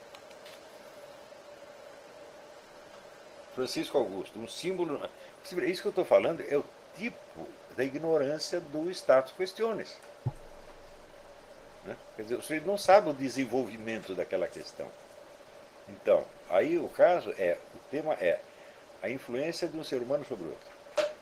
Francisco Augusto, um símbolo... Isso que eu estou falando é o tipo da ignorância do status questiones. Né? Quer dizer, você não sabe o desenvolvimento daquela questão. Então, aí o caso é, o tema é a influência de um ser humano sobre o outro.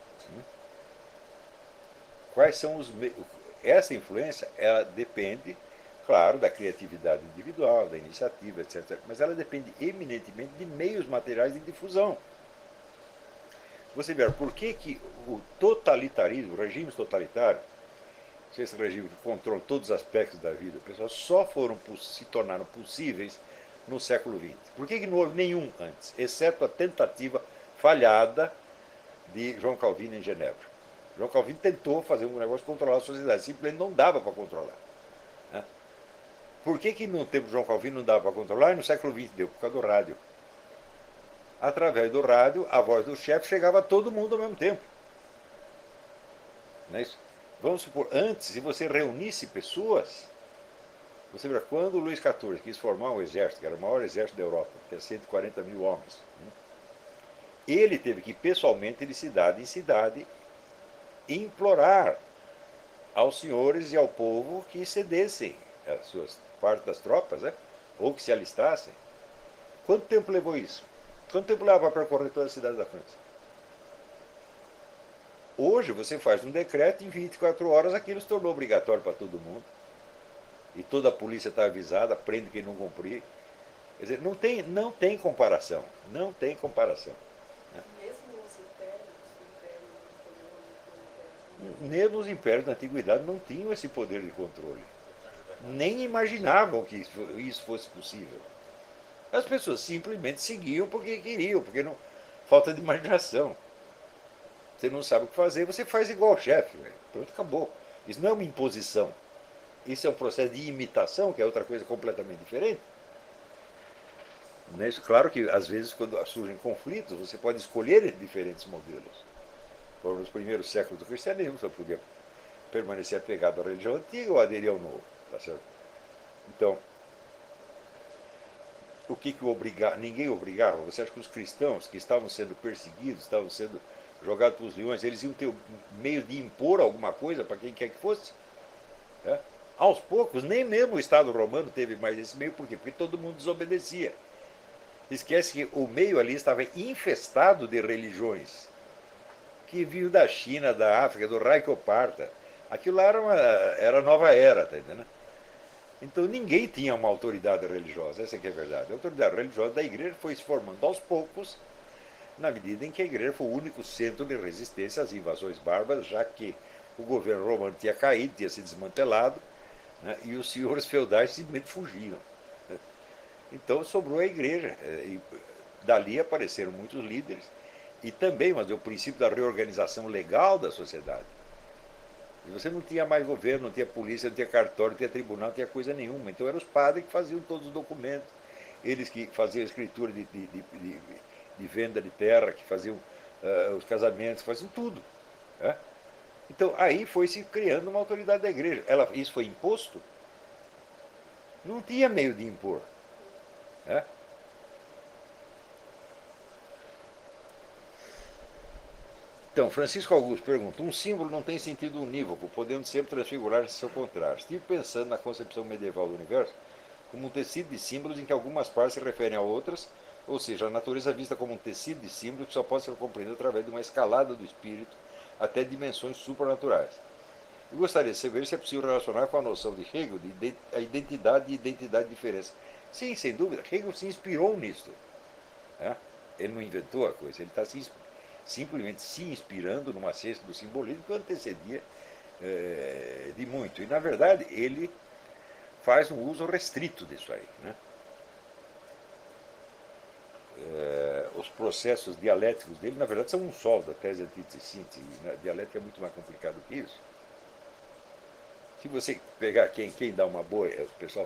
Quais são os meios? Essa influência, ela depende, claro, da criatividade individual, da iniciativa, etcétera. Mas ela depende eminentemente de meios materiais de difusão. Você vê, por que, que o totalitarismo, regimes totalitários, esse regime que controla todos os aspectos da vida, pessoal, só foram, se tornaram possíveis no século vinte. Por que, que não houve nenhum antes, exceto a tentativa falhada de João Calvino em Genebra? João Calvino tentou fazer um negócio de controlar a sociedade, simplesmente não dava para controlar. Né? Por que, que no tempo de João Calvino não dava para controlar e no século vinte deu? Por causa do rádio. Através do rádio, a voz do chefe chegava a todo mundo ao mesmo tempo. Não é isso? Vamos supor, antes, se você reunisse pessoas, Você vê, quando o Luís quatorze quis formar um exército, que era o maior exército da Europa, que tinha cento e quarenta mil homens, né, ele teve que ir pessoalmente de cidade em cidade implorar aos senhores e ao povo que cedessem as suas parte das tropas, né, ou que se alistassem. Quanto tempo levou isso? Quanto tempo leva para percorrer toda a cidade da França? Hoje você faz um decreto, em vinte e quatro horas aquilo se tornou obrigatório para todo mundo. E toda a polícia está avisada, prende quem não cumprir. Quer dizer, não tem, não tem comparação. Não tem comparação. Né? Mesmo os impérios, o império napoleônico, o império Mesmo os impérios da antiguidade não tinham esse poder de controle. Nem imaginavam que isso fosse possível. As pessoas simplesmente seguiam porque queriam, porque não falta de imaginação. Você não sabe o que fazer, você faz igual o chefe. Pronto, acabou. Isso não é uma imposição. Isso é um processo de imitação, que é outra coisa completamente diferente. Né? Claro que, às vezes, quando surgem conflitos, você pode escolher diferentes modelos. Foram nos primeiros séculos do cristianismo, você podia permanecer apegado à religião antiga ou aderir ao novo. Tá certo? Então, o que, que obriga... ninguém obrigava? Você acha que os cristãos que estavam sendo perseguidos, estavam sendo jogados para os leões, eles iam ter meio de impor alguma coisa para quem quer que fosse? É? Aos poucos, nem mesmo o Estado romano teve mais esse meio, por quê? Porque todo mundo desobedecia. Esquece que o meio ali estava infestado de religiões que vinham da China, da África, do Reich Parta. Aquilo lá era, uma, era a nova era, tá entendendo? Então ninguém tinha uma autoridade religiosa, essa é que é a verdade. A autoridade religiosa da igreja foi se formando aos poucos, na medida em que a igreja foi o único centro de resistência às invasões bárbaras, já que o governo romano tinha caído, tinha se desmantelado, né, e os senhores feudais simplesmente fugiam. Então sobrou a igreja, e dali apareceram muitos líderes, e também, mas é o princípio da reorganização legal da sociedade. E você não tinha mais governo, não tinha polícia, não tinha cartório, não tinha tribunal, não tinha coisa nenhuma. Então eram os padres que faziam todos os documentos, eles que faziam a escritura de, de, de, de, de venda de terra, que faziam uh, os casamentos, faziam tudo. Né? Então aí foi se criando uma autoridade da igreja. Ela, isso foi imposto? Não tinha meio de impor. Né? Então, Francisco Augusto pergunta: um símbolo não tem sentido unívoco, podendo sempre transfigurar-se seu contrário. Estive pensando na concepção medieval do universo como um tecido de símbolos em que algumas partes se referem a outras, ou seja, a natureza vista como um tecido de símbolos que só pode ser compreendido através de uma escalada do espírito até dimensões supranaturais. Eu gostaria de saber se é possível relacionar com a noção de Hegel de a identidade e identidade de diferença. Sim, sem dúvida, Hegel se inspirou nisso. Né? Ele não inventou a coisa, ele está se, simplesmente se inspirando numa ciência do simbolismo que antecedia é, de muito. E, na verdade, ele faz um uso restrito disso aí. Né? É, os processos dialéticos dele, na verdade, são um só, da tese, antítese e síntese. Né? A dialética é muito mais complicado que isso. Se você pegar quem, quem dá uma boa, o pessoal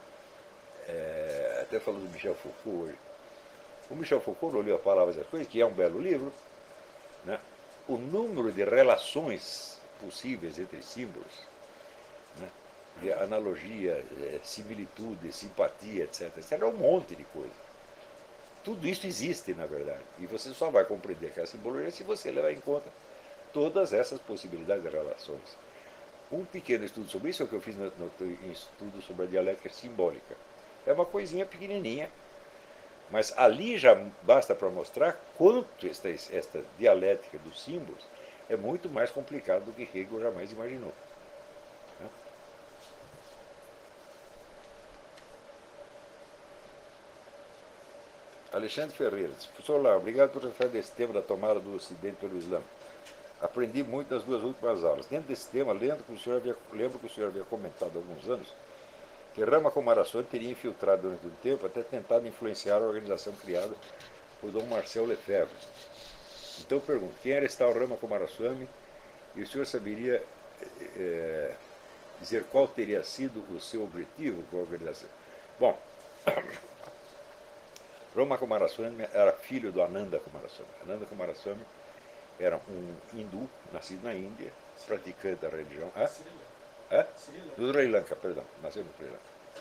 é, até falou do Michel Foucault hoje. O Michel Foucault olhou a Palavras das Coisas, que é um belo livro, né? O número de relações possíveis entre símbolos, né? De analogia, similitude, simpatia, etc, etc, é um monte de coisa. Tudo isso existe, na verdade, e você só vai compreender aquela simbologia se você levar em conta todas essas possibilidades de relações. Um pequeno estudo sobre isso é o que eu fiz no, no, em estudo sobre a dialética simbólica. É uma coisinha pequenininha, mas ali já basta para mostrar quanto esta, esta dialética dos símbolos é muito mais complicado do que Hegel jamais imaginou. Alexandre Ferreira, professor Lar, obrigado por tratar desse tema da tomada do Ocidente pelo Islã. Aprendi muito nas duas últimas aulas. Dentro desse tema, lembro que o senhor havia, lembro que o senhor havia comentado há alguns anos que Rama Cumarações teria infiltrado durante um tempo, até tentado influenciar a organização criada por Dom Marcel Lefebvre. Então eu pergunto, quem era esse tal Rama Cumarações e o senhor saberia é, dizer qual teria sido o seu objetivo com a organização? Bom, Rama Cumarações era filho do Ananda Cumarações. Ananda Cumarações era um hindu, nascido na Índia, praticante da religião. Hã? Hã? Do Sri Lanka, perdão, nasceu no Sri Lanka.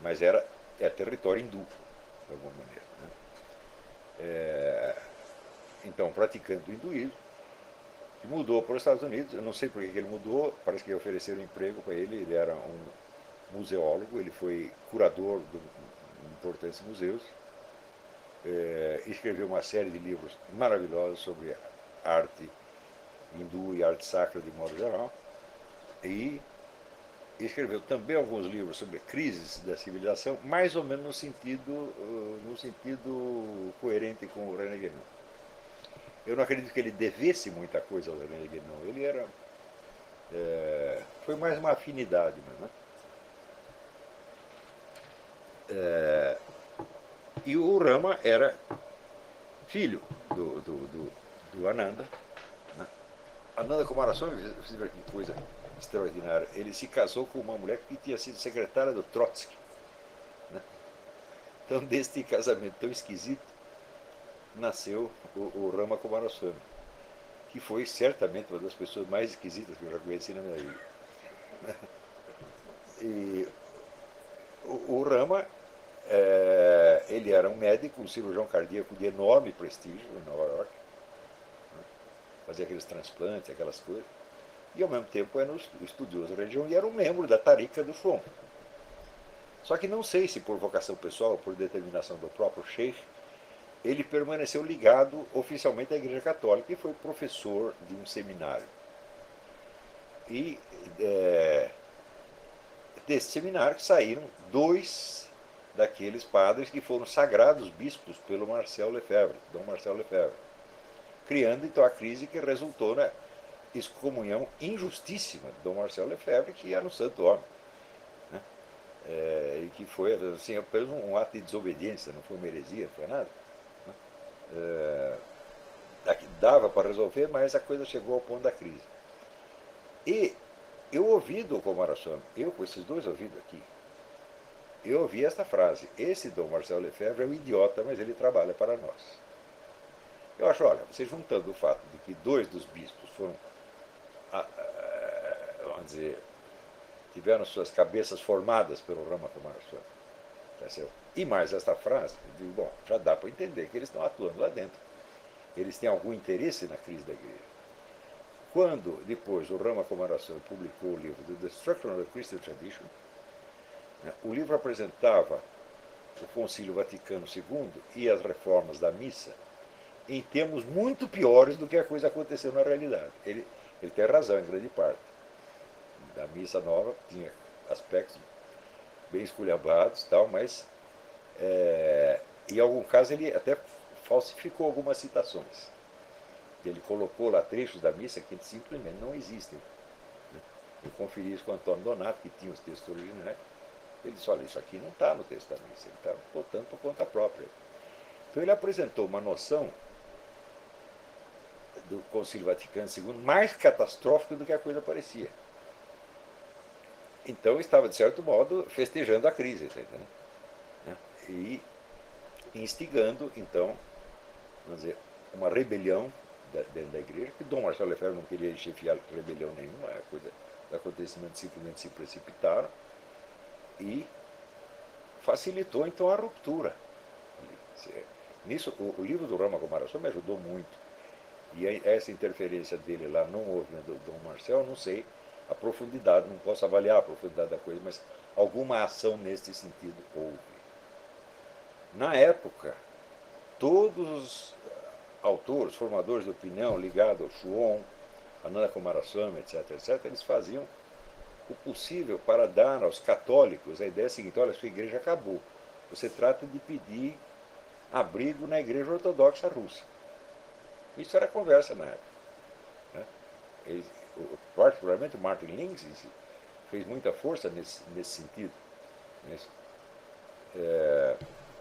mas era é território hindu, de alguma maneira. Né? É, então, praticando o hinduísmo, mudou para os Estados Unidos. Eu não sei por que ele mudou, parece que ofereceram emprego para ele. Ele era um museólogo, ele foi curador de importantes museus, é, escreveu uma série de livros maravilhosos sobre arte hindu e arte sacra de modo geral, e escreveu também alguns livros sobre crises da civilização, mais ou menos no sentido, no sentido coerente com o René Guénon. Eu não acredito que ele devesse muita coisa ao René Guénon. Ele era é, foi mais uma afinidade, né? É, e o Rama era filho do, do, do, do Ananda. Né? Ananda Kumaraswamy, você vê que coisa extraordinária. Ele se casou com uma mulher que tinha sido secretária do Trotsky. Né? Então, deste casamento tão esquisito, nasceu o, o Rama Kumaraswamy, que foi certamente uma das pessoas mais esquisitas que eu já conheci na minha vida. E o, o Rama, é, ele era um médico, um cirurgião cardíaco de enorme prestígio em Nova York, né? Fazia aqueles transplantes, aquelas coisas, e ao mesmo tempo era um estudioso da religião e era um membro da Tariqa do Shroom. Só que não sei se por vocação pessoal ou por determinação do próprio Sheikh, ele permaneceu ligado oficialmente à Igreja Católica e foi professor de um seminário. E é, desse seminário saíram dois daqueles padres que foram sagrados bispos pelo Marcel Lefebvre, Dom Marcel Lefebvre, criando então a crise que resultou na excomunhão injustíssima de Dom Marcel Lefebvre, que era um santo homem. Né? É, e que foi assim, apenas um ato de desobediência, não foi uma heresia, não foi nada. É, dava para resolver, mas a coisa chegou ao ponto da crise. E eu ouvi do Kumaraswamy, eu com esses dois ouvidos aqui, eu ouvi esta frase: esse Dom Marcel Lefebvre é um idiota, mas ele trabalha para nós. Eu acho, olha, você juntando o fato de que dois dos bispos foram, vamos dizer, tiveram suas cabeças formadas pelo Rama Kumaraswamy, tá, e mais esta frase, eu digo, bom, já dá para entender que eles estão atuando lá dentro. Eles têm algum interesse na crise da igreja. Quando, depois, o Rama Kumaraswamy publicou o livro The Destruction of the Christian Tradition, né, o livro apresentava o Concílio Vaticano segundo e as reformas da missa em termos muito piores do que a coisa aconteceu na realidade. Ele, ele tem razão em grande parte. A missa nova tinha aspectos bem esculhambados, tal, mas é, em algum caso ele até falsificou algumas citações. Ele colocou lá trechos da missa que simplesmente não existem. Eu conferi isso com o Antônio Donato, que tinha os textos originais. Ele disse, olha, isso aqui não está no texto da missa, ele está botando por conta própria. Então ele apresentou uma noção do Concílio Vaticano segundo mais catastrófica do que a coisa parecia. Então estava, de certo modo, festejando a crise, tá entendendo? E instigando, então, vamos dizer, uma rebelião dentro da igreja, que Dom Marcelo Lefebvre não queria chefiar rebelião nenhuma, a coisa, os acontecimentos simplesmente se precipitaram e facilitou, então, a ruptura. Nisso, o, o livro do Rama Kumaraswamy me ajudou muito. E essa interferência dele lá no movimento do Dom Marcel, não sei a profundidade, não posso avaliar a profundidade da coisa, mas alguma ação nesse sentido houve. Na época, todos os autores, formadores de opinião ligados ao Shuon, Ananda Kumaraswamy, etc, etc, eles faziam o possível para dar aos católicos a ideia seguinte: olha, a sua igreja acabou. Você trata de pedir abrigo na igreja ortodoxa russa. Isso era conversa na época. Né? Ele, particularmente o Martin Lings fez muita força nesse, nesse sentido. Nesse, é,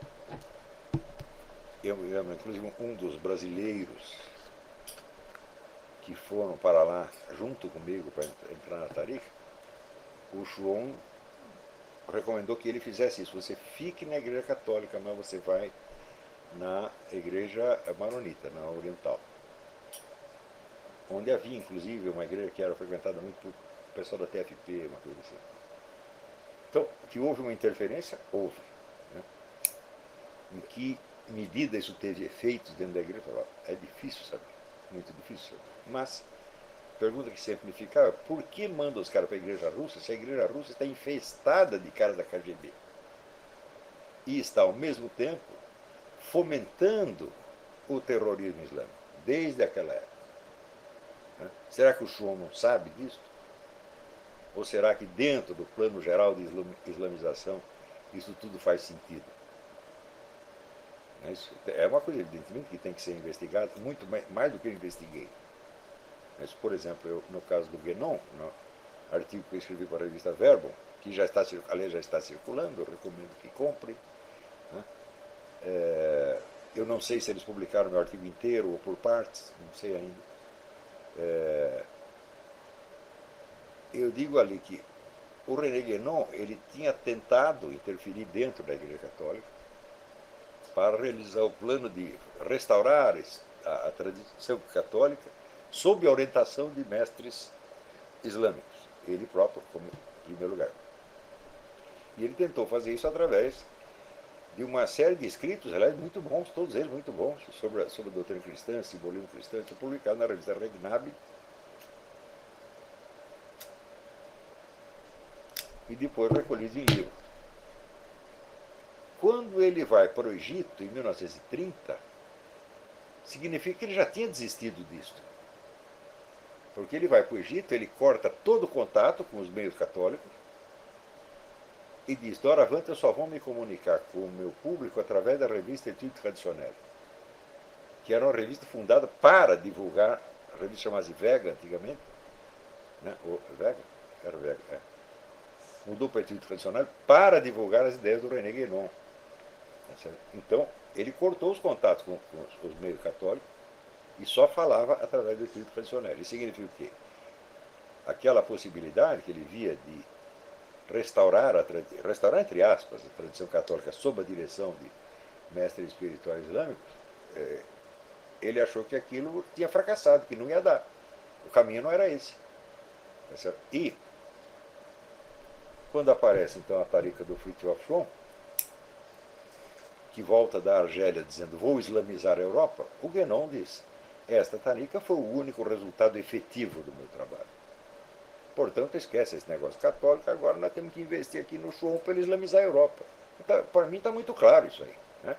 eu me lembro, inclusive, um dos brasileiros que foram para lá junto comigo para entrar na Tariqa, o Shuon recomendou que ele fizesse isso. Você fique na igreja católica, mas você vai na igreja maronita, na oriental. Onde havia, inclusive, uma igreja que era frequentada muito por pessoal da T F P, uma coisa assim. Então, que houve uma interferência, houve. Né? Em que medida isso teve efeitos dentro da igreja? É difícil saber, muito difícil saber. Mas, a pergunta que sempre me ficava, por que manda os caras para a igreja russa se a igreja russa está infestada de caras da K G B? E está, ao mesmo tempo, fomentando o terrorismo islâmico, desde aquela época. Né? Será que o Schwon não sabe disso? Ou será que dentro do plano geral de islamização isso tudo faz sentido? Isso é uma coisa, evidentemente, que tem que ser investigada, muito mais, mais do que eu investiguei. Mas, por exemplo, eu, no caso do Guénon, no artigo que eu escrevi para a revista Verbum, que já está, aliás, já está circulando, eu recomendo que compre. Né? É, eu não sei se eles publicaram meu artigo inteiro ou por partes, não sei ainda. É, eu digo ali que o René Guénon, ele tinha tentado interferir dentro da Igreja Católica para realizar o plano de restaurar a, a tradição católica sob a orientação de mestres islâmicos, ele próprio, como em primeiro lugar. E ele tentou fazer isso através de uma série de escritos, aliás, muito bons, todos eles muito bons, sobre a, sobre a doutrina cristã, simbolismo cristão, publicado na revista Regnab, e depois recolhido em livro. Quando ele vai para o Egito, em mil novecentos e trinta, significa que ele já tinha desistido disso. Porque ele vai para o Egito, ele corta todo o contato com os meios católicos e diz, doravante eu só vou me comunicar com o meu público através da revista Etude Traditionnelle, que era uma revista fundada para divulgar, a revista chamava-se Vega antigamente, né? O Vega? Era Vega, é. Mudou para Etude Traditionnelle para divulgar as ideias do René Guénon. Então, ele cortou os contatos com, com os meios católicos e só falava através do Etude Traditionnelle. Isso significa o quê? Aquela possibilidade que ele via de restaurar, a, restaurar entre aspas, a tradição católica sob a direção de mestres espirituais islâmicos, é, ele achou que aquilo tinha fracassado, que não ia dar. O caminho não era esse. E, quando aparece então a tarica do Fridtjof Schwann, que volta da Argélia dizendo vou islamizar a Europa, o Guénon diz, esta tarica foi o único resultado efetivo do meu trabalho. Portanto, esquece esse negócio católico, agora nós temos que investir aqui no Schwann para ele islamizar a Europa. Então, para mim está muito claro isso aí. Né?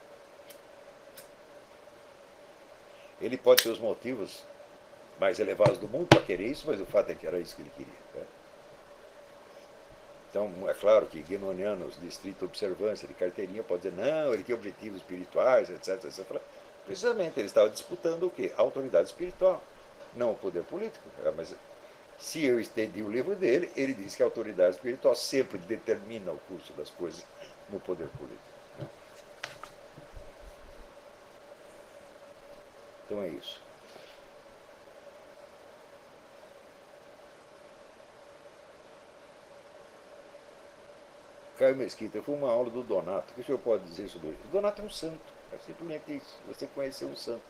Ele pode ter os motivos mais elevados do mundo para querer isso, mas o fato é que era isso que ele queria. Né? Então, é claro que guénonianos de estrita observância, de carteirinha, podem dizer, não, ele tem objetivos espirituais, etc, etcétera. Precisamente, ele estava disputando o quê? A autoridade espiritual, não o poder político. Mas se eu estendi o livro dele, ele diz que a autoridade espiritual sempre determina o curso das coisas no poder político. Né? Então é isso. Caio Mesquita, foi uma aula do Donato. O que o senhor pode dizer sobre isso? O Donato é um santo. É simplesmente isso. Você conheceu um santo.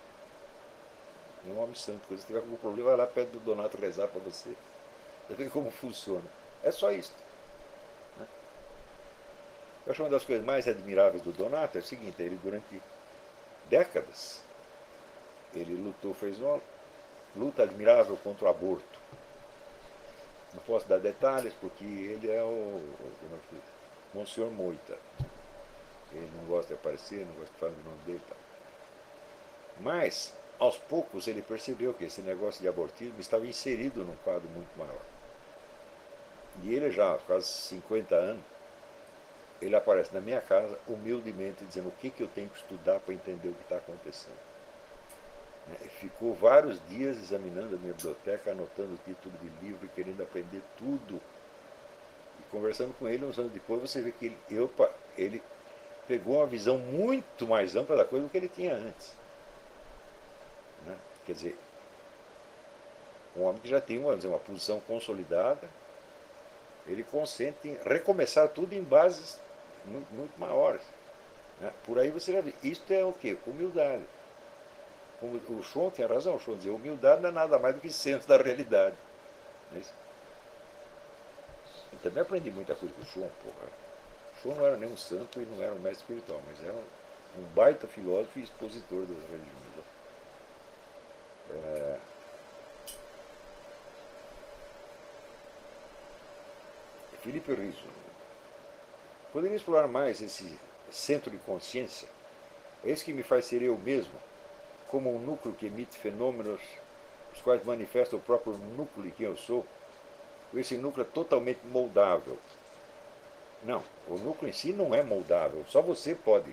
Um homem santo. Quando você tiver algum problema, vai lá perto do Donato rezar para você. Você vê como funciona. É só isso. Né? Eu acho uma das coisas mais admiráveis do Donato é o seguinte, ele durante décadas, ele lutou, fez uma luta admirável contra o aborto. Não posso dar detalhes, porque ele é o Monsenhor Moita. Ele não gosta de aparecer, não gosta de falar o nome dele. Tá? Mas, aos poucos, ele percebeu que esse negócio de abortismo estava inserido num quadro muito maior. E ele já, há quase cinquenta anos, ele aparece na minha casa, humildemente, dizendo o que, que eu tenho que estudar para entender o que está acontecendo. Ficou vários dias examinando a minha biblioteca, anotando o título de livro, querendo aprender tudo. E conversando com ele uns anos depois, você vê que ele, eu, ele pegou uma visão muito mais ampla da coisa do que ele tinha antes. Né? Quer dizer, um homem que já tem uma, uma posição consolidada, ele consente em recomeçar tudo em bases muito, muito maiores. Né? Por aí você já vê. Isto é o quê? Humildade. Como o Schwann tem razão, o Schwann dizia, humildade não é nada mais do que centro da realidade. É isso? também aprendi muita coisa com o Schum, porra. O Schum não era nem um santo e não era um mestre espiritual, mas era um, um baita filósofo e expositor das religiões. É, Felipe Rizzo, poderia explorar mais esse centro de consciência? É isso que me faz ser eu mesmo, como um núcleo que emite fenômenos, os quais manifestam o próprio núcleo de quem eu sou. Esse núcleo é totalmente moldável. Não, o núcleo em si não é moldável, só você pode.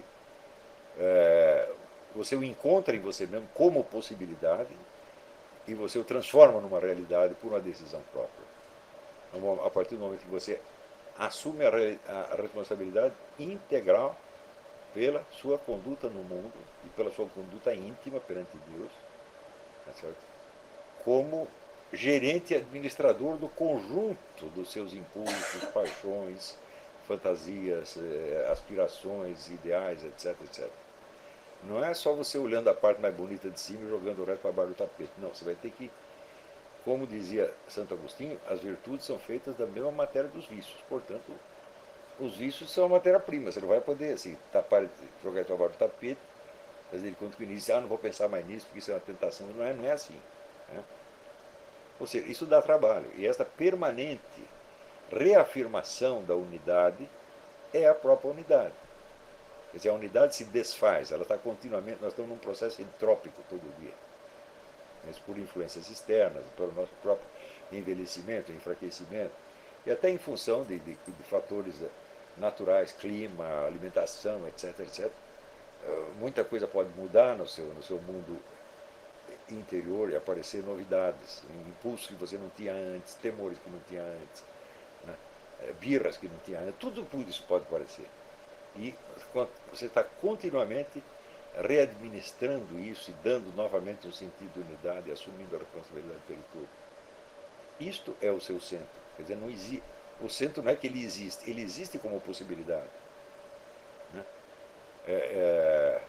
É, você o encontra em você mesmo como possibilidade e você o transforma numa realidade por uma decisão própria. A partir do momento que você assume a, a responsabilidade integral pela sua conduta no mundo e pela sua conduta íntima perante Deus, tá certo? Como gerente e administrador do conjunto dos seus impulsos, paixões, fantasias, aspirações, ideais, etc, etcétera. Não é só você olhando a parte mais bonita de cima e jogando o resto para baixo do tapete. Não, você vai ter que, como dizia Santo Agostinho, as virtudes são feitas da mesma matéria dos vícios. Portanto, os vícios são a matéria-prima. Você não vai poder assim, tapar, jogar isso para baixo do tapete, fazer de conta que o início, ah, não vou pensar mais nisso, porque isso é uma tentação. Não é, não é assim. Né? Ou seja, isso dá trabalho. E esta permanente reafirmação da unidade é a própria unidade. Quer dizer, a unidade se desfaz, ela está continuamente, nós estamos num processo entrópico todo dia. Mas por influências externas, pelo nosso próprio envelhecimento, enfraquecimento, e até em função de, de, de fatores naturais, clima, alimentação, etc, etcétera. Muita coisa pode mudar no seu, no seu mundo interior e aparecer novidades, impulsos que você não tinha antes, temores que não tinha antes, né? Birras que não tinha antes, tudo isso pode aparecer. E você está continuamente readministrando isso e dando novamente um sentido de unidade, assumindo a responsabilidade pelo todo. Isto é o seu centro. Quer dizer, não existe, o centro não é que ele existe, ele existe como possibilidade. Né? É, é,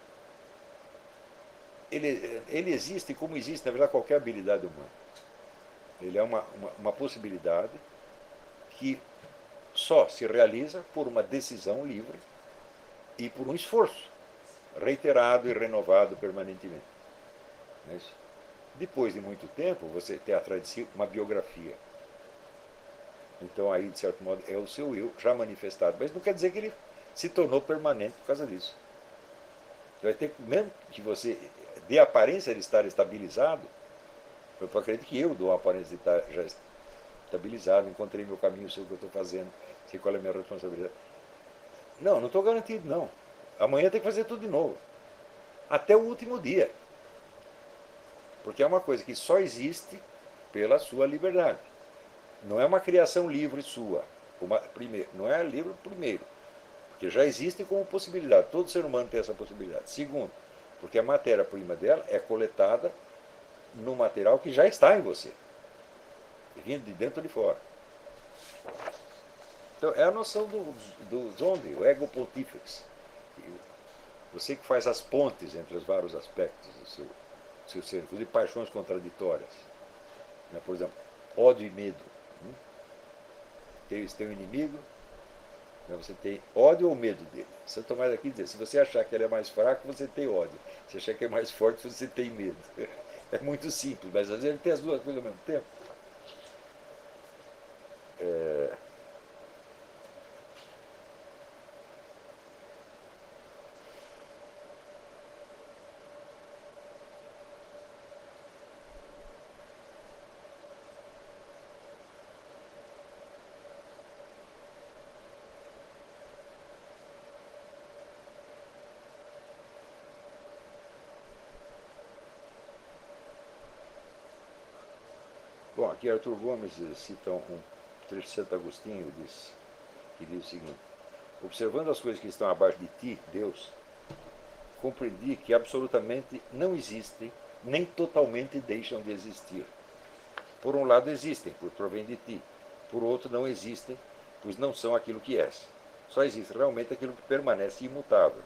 ele, ele existe como existe, na verdade, qualquer habilidade humana. Ele é uma, uma, uma possibilidade que só se realiza por uma decisão livre e por um esforço reiterado e renovado permanentemente. Não é isso? Depois de muito tempo, você teatrar de si uma biografia. Então aí, de certo modo, é o seu eu já manifestado. Mas não quer dizer que ele se tornou permanente por causa disso. Você vai ter, mesmo que você dê a aparência de estar estabilizado, eu acredito que eu dou a aparência de estar já estabilizado, encontrei meu caminho, sei o que eu estou fazendo, sei qual é a minha responsabilidade. Não, não estou garantido, não. Amanhã tem que fazer tudo de novo. Até o último dia. Porque é uma coisa que só existe pela sua liberdade. Não é uma criação livre sua. Uma, primeiro, não é livre primeiro. Porque já existe como possibilidade. Todo ser humano tem essa possibilidade. Segundo, porque a matéria-prima dela é coletada no material que já está em você. Vindo de dentro ou de fora. Então, é a noção do, do zombie, o ego pontífex. Você que faz as pontes entre os vários aspectos do seu, do seu ser, inclusive paixões contraditórias. Né? Por exemplo, ódio e medo. Hum? Tem, tem um inimigo, né? Você tem ódio ou medo dele. Santo Tomás aqui diz, se você achar que ele é mais fraco, você tem ódio. Se achar que é mais forte, você tem medo. É muito simples, mas às vezes ele tem as duas coisas ao mesmo tempo. É... Bom, aqui Arthur Gomes cita um trecho de Santo Agostinho, diz, que diz o seguinte: observando as coisas que estão abaixo de ti, Deus, compreendi que absolutamente não existem, nem totalmente deixam de existir. Por um lado existem, pois provém de ti. Por outro não existem, pois não são aquilo que és. Só existe realmente aquilo que permanece imutável.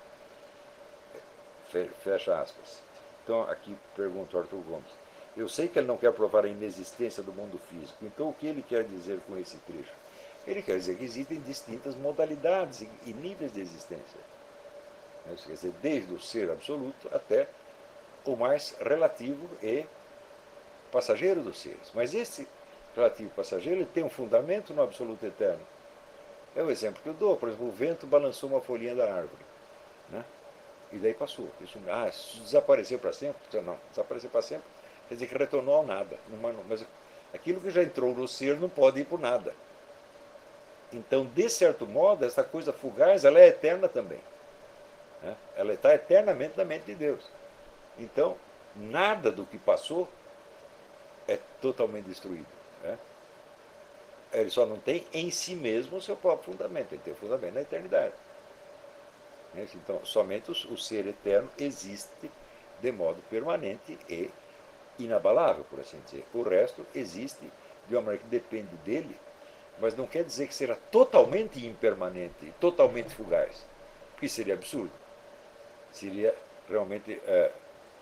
Fecha aspas. Então aqui pergunta o Arthur Gomes. Eu sei que ele não quer provar a inexistência do mundo físico, então o que ele quer dizer com esse trecho? Ele quer dizer que existem distintas modalidades e níveis de existência. Quer dizer, desde o ser absoluto até o mais relativo e passageiro dos seres. Mas esse relativo passageiro ele tem um fundamento no absoluto eterno. É o exemplo que eu dou. Por exemplo, o vento balançou uma folhinha da árvore. Né? E daí passou. Isso, ah, isso desapareceu para sempre? Não, desapareceu para sempre quer dizer que retornou ao nada. Mas aquilo que já entrou no ser não pode ir por nada. Então, de certo modo, essa coisa fugaz ela é eterna também. Né? Ela está eternamente na mente de Deus. Então, nada do que passou é totalmente destruído. Né? Ele só não tem em si mesmo o seu próprio fundamento, ele tem o fundamento na eternidade. Então, somente o ser eterno existe de modo permanente e inabalável, por assim dizer. O resto existe de uma maneira que depende dele, mas não quer dizer que será totalmente impermanente e totalmente fugaz, porque seria absurdo. Seria realmente... É,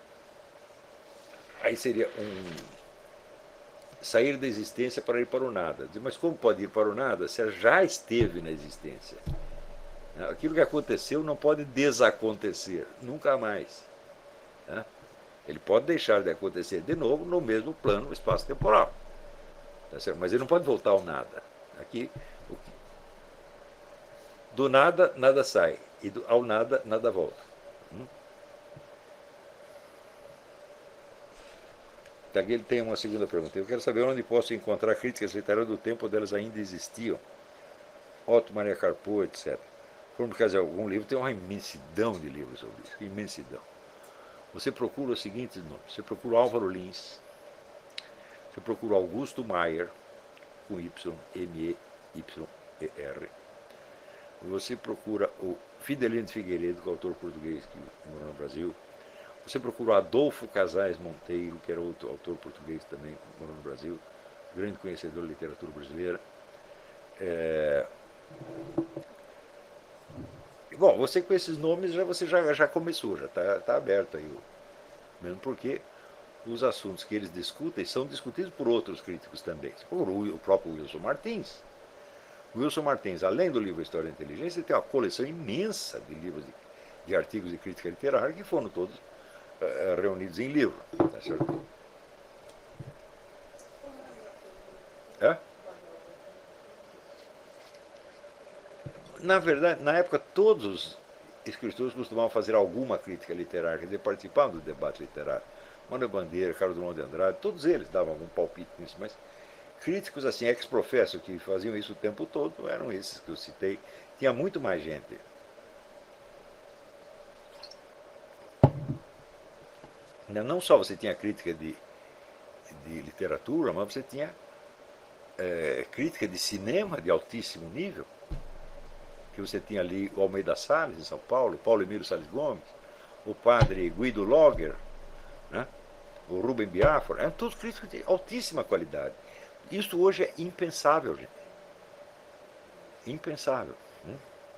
aí seria um... sair da existência para ir para o nada. Mas como pode ir para o nada se já esteve na existência? Aquilo que aconteceu não pode desacontecer, nunca mais. Né? Ele pode deixar de acontecer de novo no mesmo plano espaço-temporal. Tá certo? Mas ele não pode voltar ao nada. Aqui, do nada, nada sai. E do, ao nada, nada volta. Hum? Aqui ele tem uma segunda pergunta. Eu quero saber onde posso encontrar críticas literárias do tempo onde elas ainda existiam. Otto Maria Carpo, etcétera. Por um caso, algum livro tem uma imensidão de livros sobre isso. Imensidão. Você procura os seguintes nomes. Você procura Álvaro Lins. Você procura Augusto Maier, com Y, M E Y E R. Você procura o Fidelino de Figueiredo, que é autor português que morou no Brasil. Você procura o Adolfo Casais Monteiro, que era outro autor português também que morou no Brasil, grande conhecedor da literatura brasileira. É... Bom, você com esses nomes já, você já, já começou, já está tá aberto aí. Mesmo porque os assuntos que eles discutem são discutidos por outros críticos também. Por o próprio Wilson Martins. Wilson Martins, além do livro História da Inteligência, tem uma coleção imensa de livros, de, de artigos de crítica literária que foram todos uh, reunidos em livro. Tá certo? É? Na verdade, na época, todos os escritores costumavam fazer alguma crítica literária, quer dizer, participavam do debate literário. Manuel Bandeira, Carlos Drummond de Andrade, todos eles davam algum palpite nisso, mas críticos assim, ex-professo, que faziam isso o tempo todo, eram esses que eu citei. Tinha muito mais gente. Não só você tinha crítica de, de literatura, mas você tinha é, crítica de cinema de altíssimo nível. Que você tinha ali o Almeida Salles, em São Paulo, Paulo Emílio Salles Gomes, o padre Guido Logger, né? O Rubem Biafra, eram todos críticos de altíssima qualidade. Isso hoje é impensável, gente. Impensável. Né?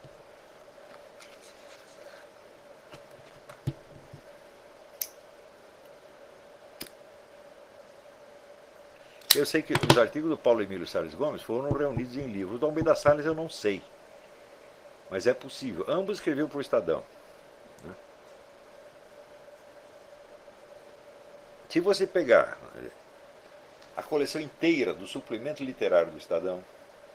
Eu sei que os artigos do Paulo Emílio Salles Gomes foram reunidos em livros. Do Almeida Salles eu não sei. Mas é possível. Ambos escreveram para o Estadão. Né? Se você pegar a coleção inteira do suplemento literário do Estadão,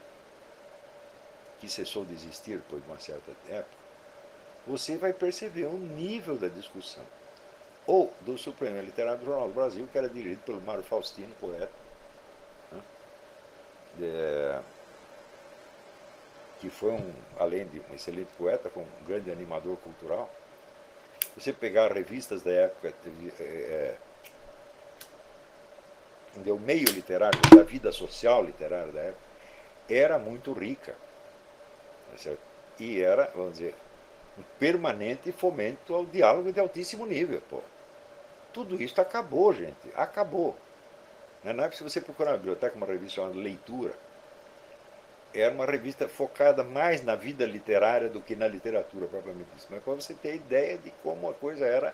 que cessou de existir depois de uma certa época, você vai perceber o nível da discussão. Ou do suplemento literário do Jornal do Brasil, que era dirigido pelo Mário Faustino, poeta, né? é, que foi, um, além de um excelente poeta, foi um grande animador cultural. Você pegar revistas da época, é, o meio literário, da vida social literária da época, era muito rica. Certo? E era, vamos dizer, um permanente fomento ao diálogo de altíssimo nível. Pô. Tudo isso acabou, gente. Acabou. Na época, se você procurar na biblioteca uma revista chamada Leitura, era uma revista focada mais na vida literária do que na literatura propriamente dita. Mas para você ter ideia de como a coisa era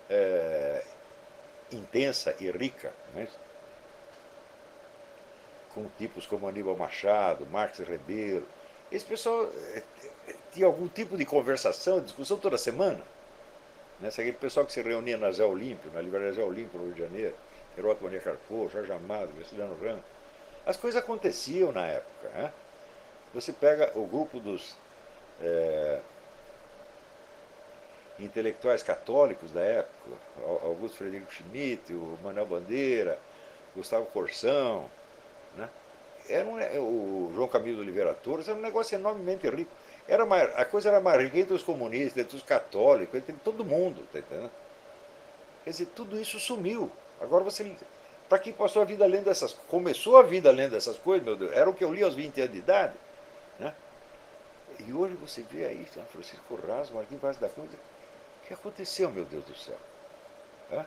é, intensa e rica. Né? com tipos como Aníbal Machado, Marx Rebelo. Esse pessoal eh, tinha algum tipo de conversação, discussão toda semana. Né? Aquele pessoal que se reunia na Zé Olímpio, na livraria Zé Olímpio, no Rio de Janeiro, Heródoto Maria Carpô, Jorge Amado, Graciliano Ramos. As coisas aconteciam na época. Né? Você pega o grupo dos é, intelectuais católicos da época, Augusto Frederico Schmitt, o Manuel Bandeira, Gustavo Corsão, né? Era um, o João Camilo de Oliveira Torres, era um negócio enormemente rico. Era uma, a coisa era mais rica entre os comunistas, entre os católicos, entre todo mundo, tá entendendo? Quer dizer, tudo isso sumiu. Agora você. Para quem passou a vida lendo essas começou a vida lendo essas coisas, meu Deus, era o que eu li aos vinte anos de idade. Né? E hoje você vê aí, São Francisco Raso, Marquinhos Vaz da Cunha. O que aconteceu, meu Deus do céu? Né?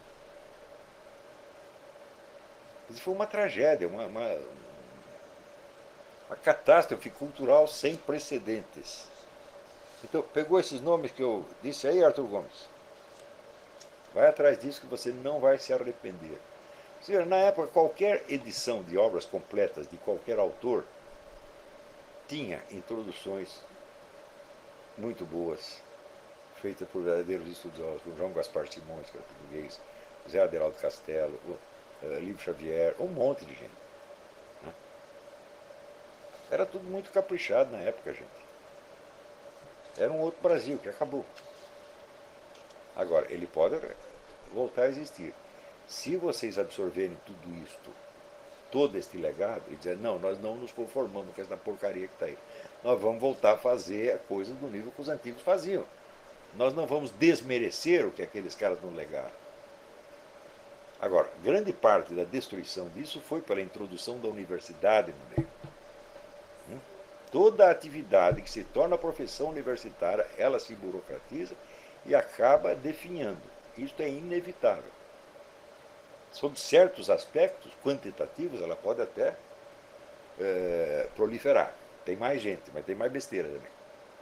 Foi uma tragédia, uma, uma, uma catástrofe cultural sem precedentes. Então, pegou esses nomes que eu disse aí, Arthur Gomes? Vai atrás disso que você não vai se arrepender. Ou seja, na época, qualquer edição de obras completas de qualquer autor tinha introduções muito boas, feitas por verdadeiros estudiosos, como João Gaspar Simões, que era português, José Aderaldo Castelo, uh, Livro Xavier, um monte de gente. Né? Era tudo muito caprichado na época, gente. Era um outro Brasil que acabou. Agora, ele pode voltar a existir. Se vocês absorverem tudo isto, todo este legado, e dizer, não, nós não nos conformamos com essa porcaria que está aí. Nós vamos voltar a fazer a coisa do nível que os antigos faziam. Nós não vamos desmerecer o que aqueles caras nos legaram. Agora, grande parte da destruição disso foi pela introdução da universidade no meio. Hum? Toda a atividade que se torna profissão universitária, ela se burocratiza e acaba definhando. Isso é inevitável. Sob certos aspectos quantitativos, ela pode até é, proliferar. Tem mais gente, mas tem mais besteira também.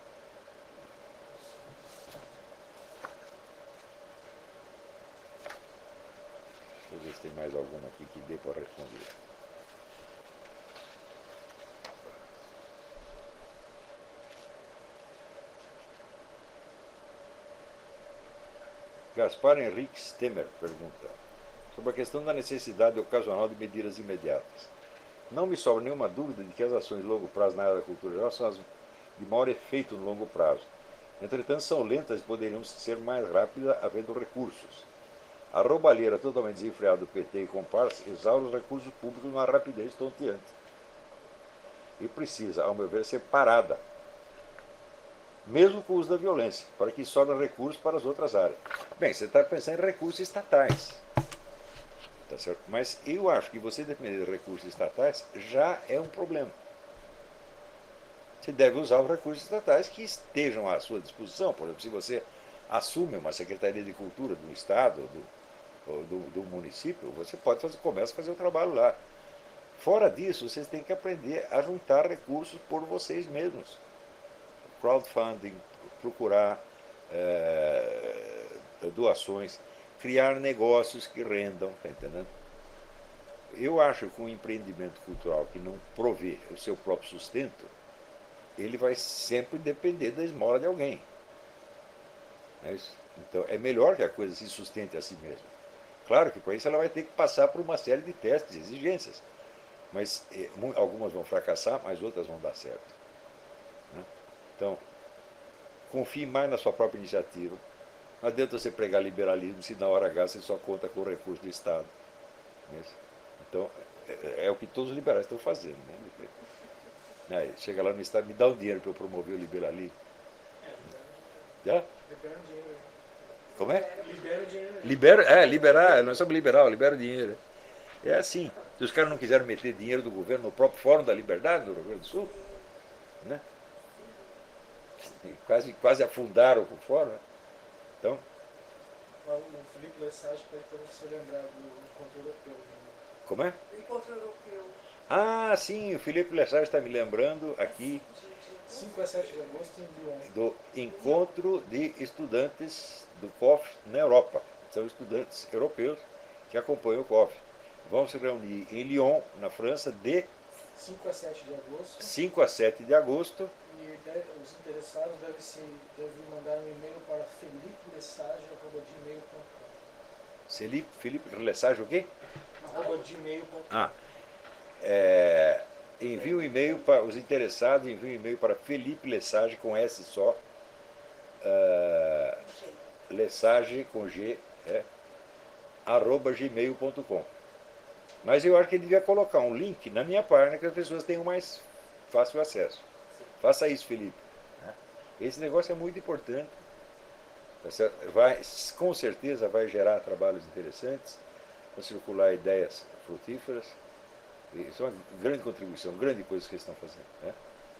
Deixa eu ver se tem mais alguma aqui que dê para responder. Gaspar Henrique Stemmer pergunta sobre a questão da necessidade ocasional de medidas imediatas. Não me sobra nenhuma dúvida de que as ações de longo prazo na área da cultura geral são as de maior efeito no longo prazo. Entretanto, são lentas e poderiam ser mais rápidas havendo recursos. A roubalheira totalmente desenfreada do P T e comparsa exaure os recursos públicos numa rapidez tonteante. E precisa, ao meu ver, ser parada, mesmo com o uso da violência, para que sobra recursos para as outras áreas. Bem, você está pensando em recursos estatais. Tá certo? Mas eu acho que você depender de recursos estatais já é um problema. Você deve usar os recursos estatais que estejam à sua disposição. Por exemplo, se você assume uma Secretaria de Cultura do Estado do, do, do município, você pode fazer, começa a fazer o trabalho lá. Fora disso, vocês têm que aprender a juntar recursos por vocês mesmos. Crowdfunding, procurar é, doações, criar negócios que rendam, tá entendendo? Eu acho que um empreendimento cultural que não provê o seu próprio sustento, ele vai sempre depender da esmola de alguém. É isso? Então, é melhor que a coisa se sustente a si mesma. Claro que para isso ela vai ter que passar por uma série de testes, de exigências. Mas eh, algumas vão fracassar, mas outras vão dar certo. Né? Então, confie mais na sua própria iniciativa. Não adianta você pregar liberalismo se na hora H você só conta com o recurso do Estado. Então, é, é o que todos os liberais estão fazendo. Né? Aí, chega lá no Estado, me dá o dinheiro para eu promover o liberalismo. Já? Libera o dinheiro. Como é? Libera o dinheiro. Libera, é, liberar, nós somos liberal, libera o dinheiro. É assim. Se os caras não quiseram meter dinheiro do governo no próprio Fórum da Liberdade do Rio Grande do Sul, né? Quase, quase afundaram o Fórum. Né? Então, O Felipe Lessage pede para você lembrar do encontro europeu. Né? como é? Encontro europeu. Ah, sim, o Felipe Lessage está me lembrando aqui cinco a sete de agosto em Lyon. do encontro de estudantes do C O F na Europa. São estudantes europeus que acompanham o C O F. vão se reunir em Lyon, na França, de cinco a sete de agosto. cinco a sete de agosto. E deve, os interessados devem, se, devem mandar um e-mail para felipe lessage arroba gmail ponto com. Felipe, Felipe Lessage, o quê? arroba gmail ponto com. Ah, é, envie um e-mail para os interessados, envie um e-mail para Felipe Lessage, com S só, uh, Lessage com G, é, arroba gmail ponto com. Mas eu acho que ele devia colocar um link na minha página que as pessoas tenham mais fácil acesso. Faça isso, Felipe. Esse negócio é muito importante. Vai, com certeza vai gerar trabalhos interessantes, vai circular ideias frutíferas. Isso é uma grande contribuição, grande coisa que eles estão fazendo. Né?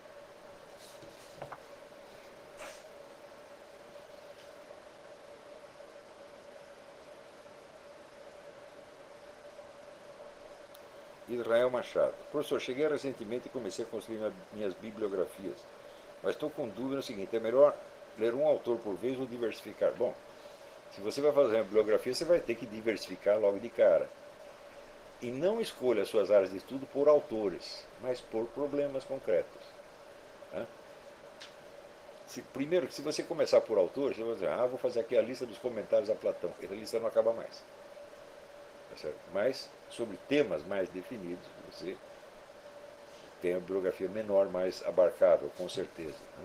Israel Machado. Professor, cheguei recentemente e comecei a construir minhas bibliografias, mas estou com dúvida no seguinte, é melhor ler um autor por vez ou diversificar? Bom, se você vai fazer uma bibliografia, você vai ter que diversificar logo de cara. E não escolha as suas áreas de estudo por autores, mas por problemas concretos. Né? Se, primeiro, se você começar por autores, você vai dizer, ah, vou fazer aqui a lista dos comentários a Platão. Essa lista não acaba mais. Tá certo? Mas, sobre temas mais definidos, você tem a bibliografia menor, mais abarcável, com certeza. Né?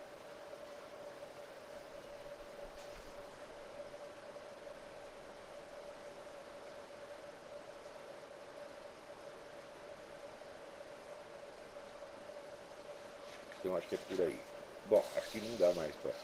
Então, acho que é por aí. Bom, aqui não dá mais para...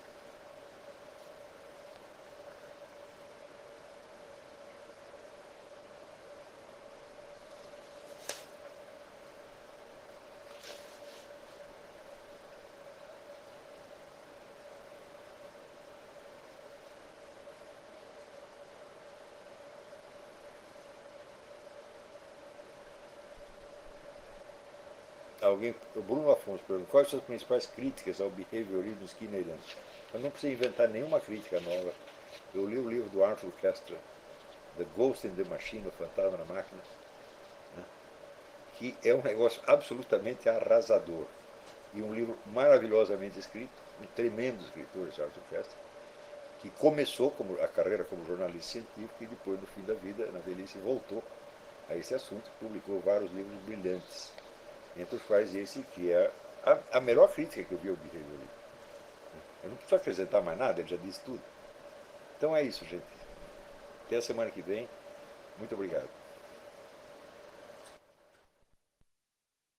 Alguém, o Bruno Afonso pergunta, quais são as principais críticas ao behaviorismo skinneriano? Eu não precisei inventar nenhuma crítica nova. Eu li o livro do Arthur Koestler, The Ghost in the Machine, o Fantasma na Máquina, né? Que é um negócio absolutamente arrasador. E um livro maravilhosamente escrito, um tremendo escritor, esse Arthur Koestler, que começou como, a carreira como jornalista científico e depois, no fim da vida, na velhice, voltou a esse assunto e publicou vários livros brilhantes. Entre os quais esse que é a, a melhor crítica que eu vi ao behaviorismo. Eu não preciso acrescentar mais nada, ele já disse tudo. Então é isso, gente. Até a semana que vem. Muito obrigado.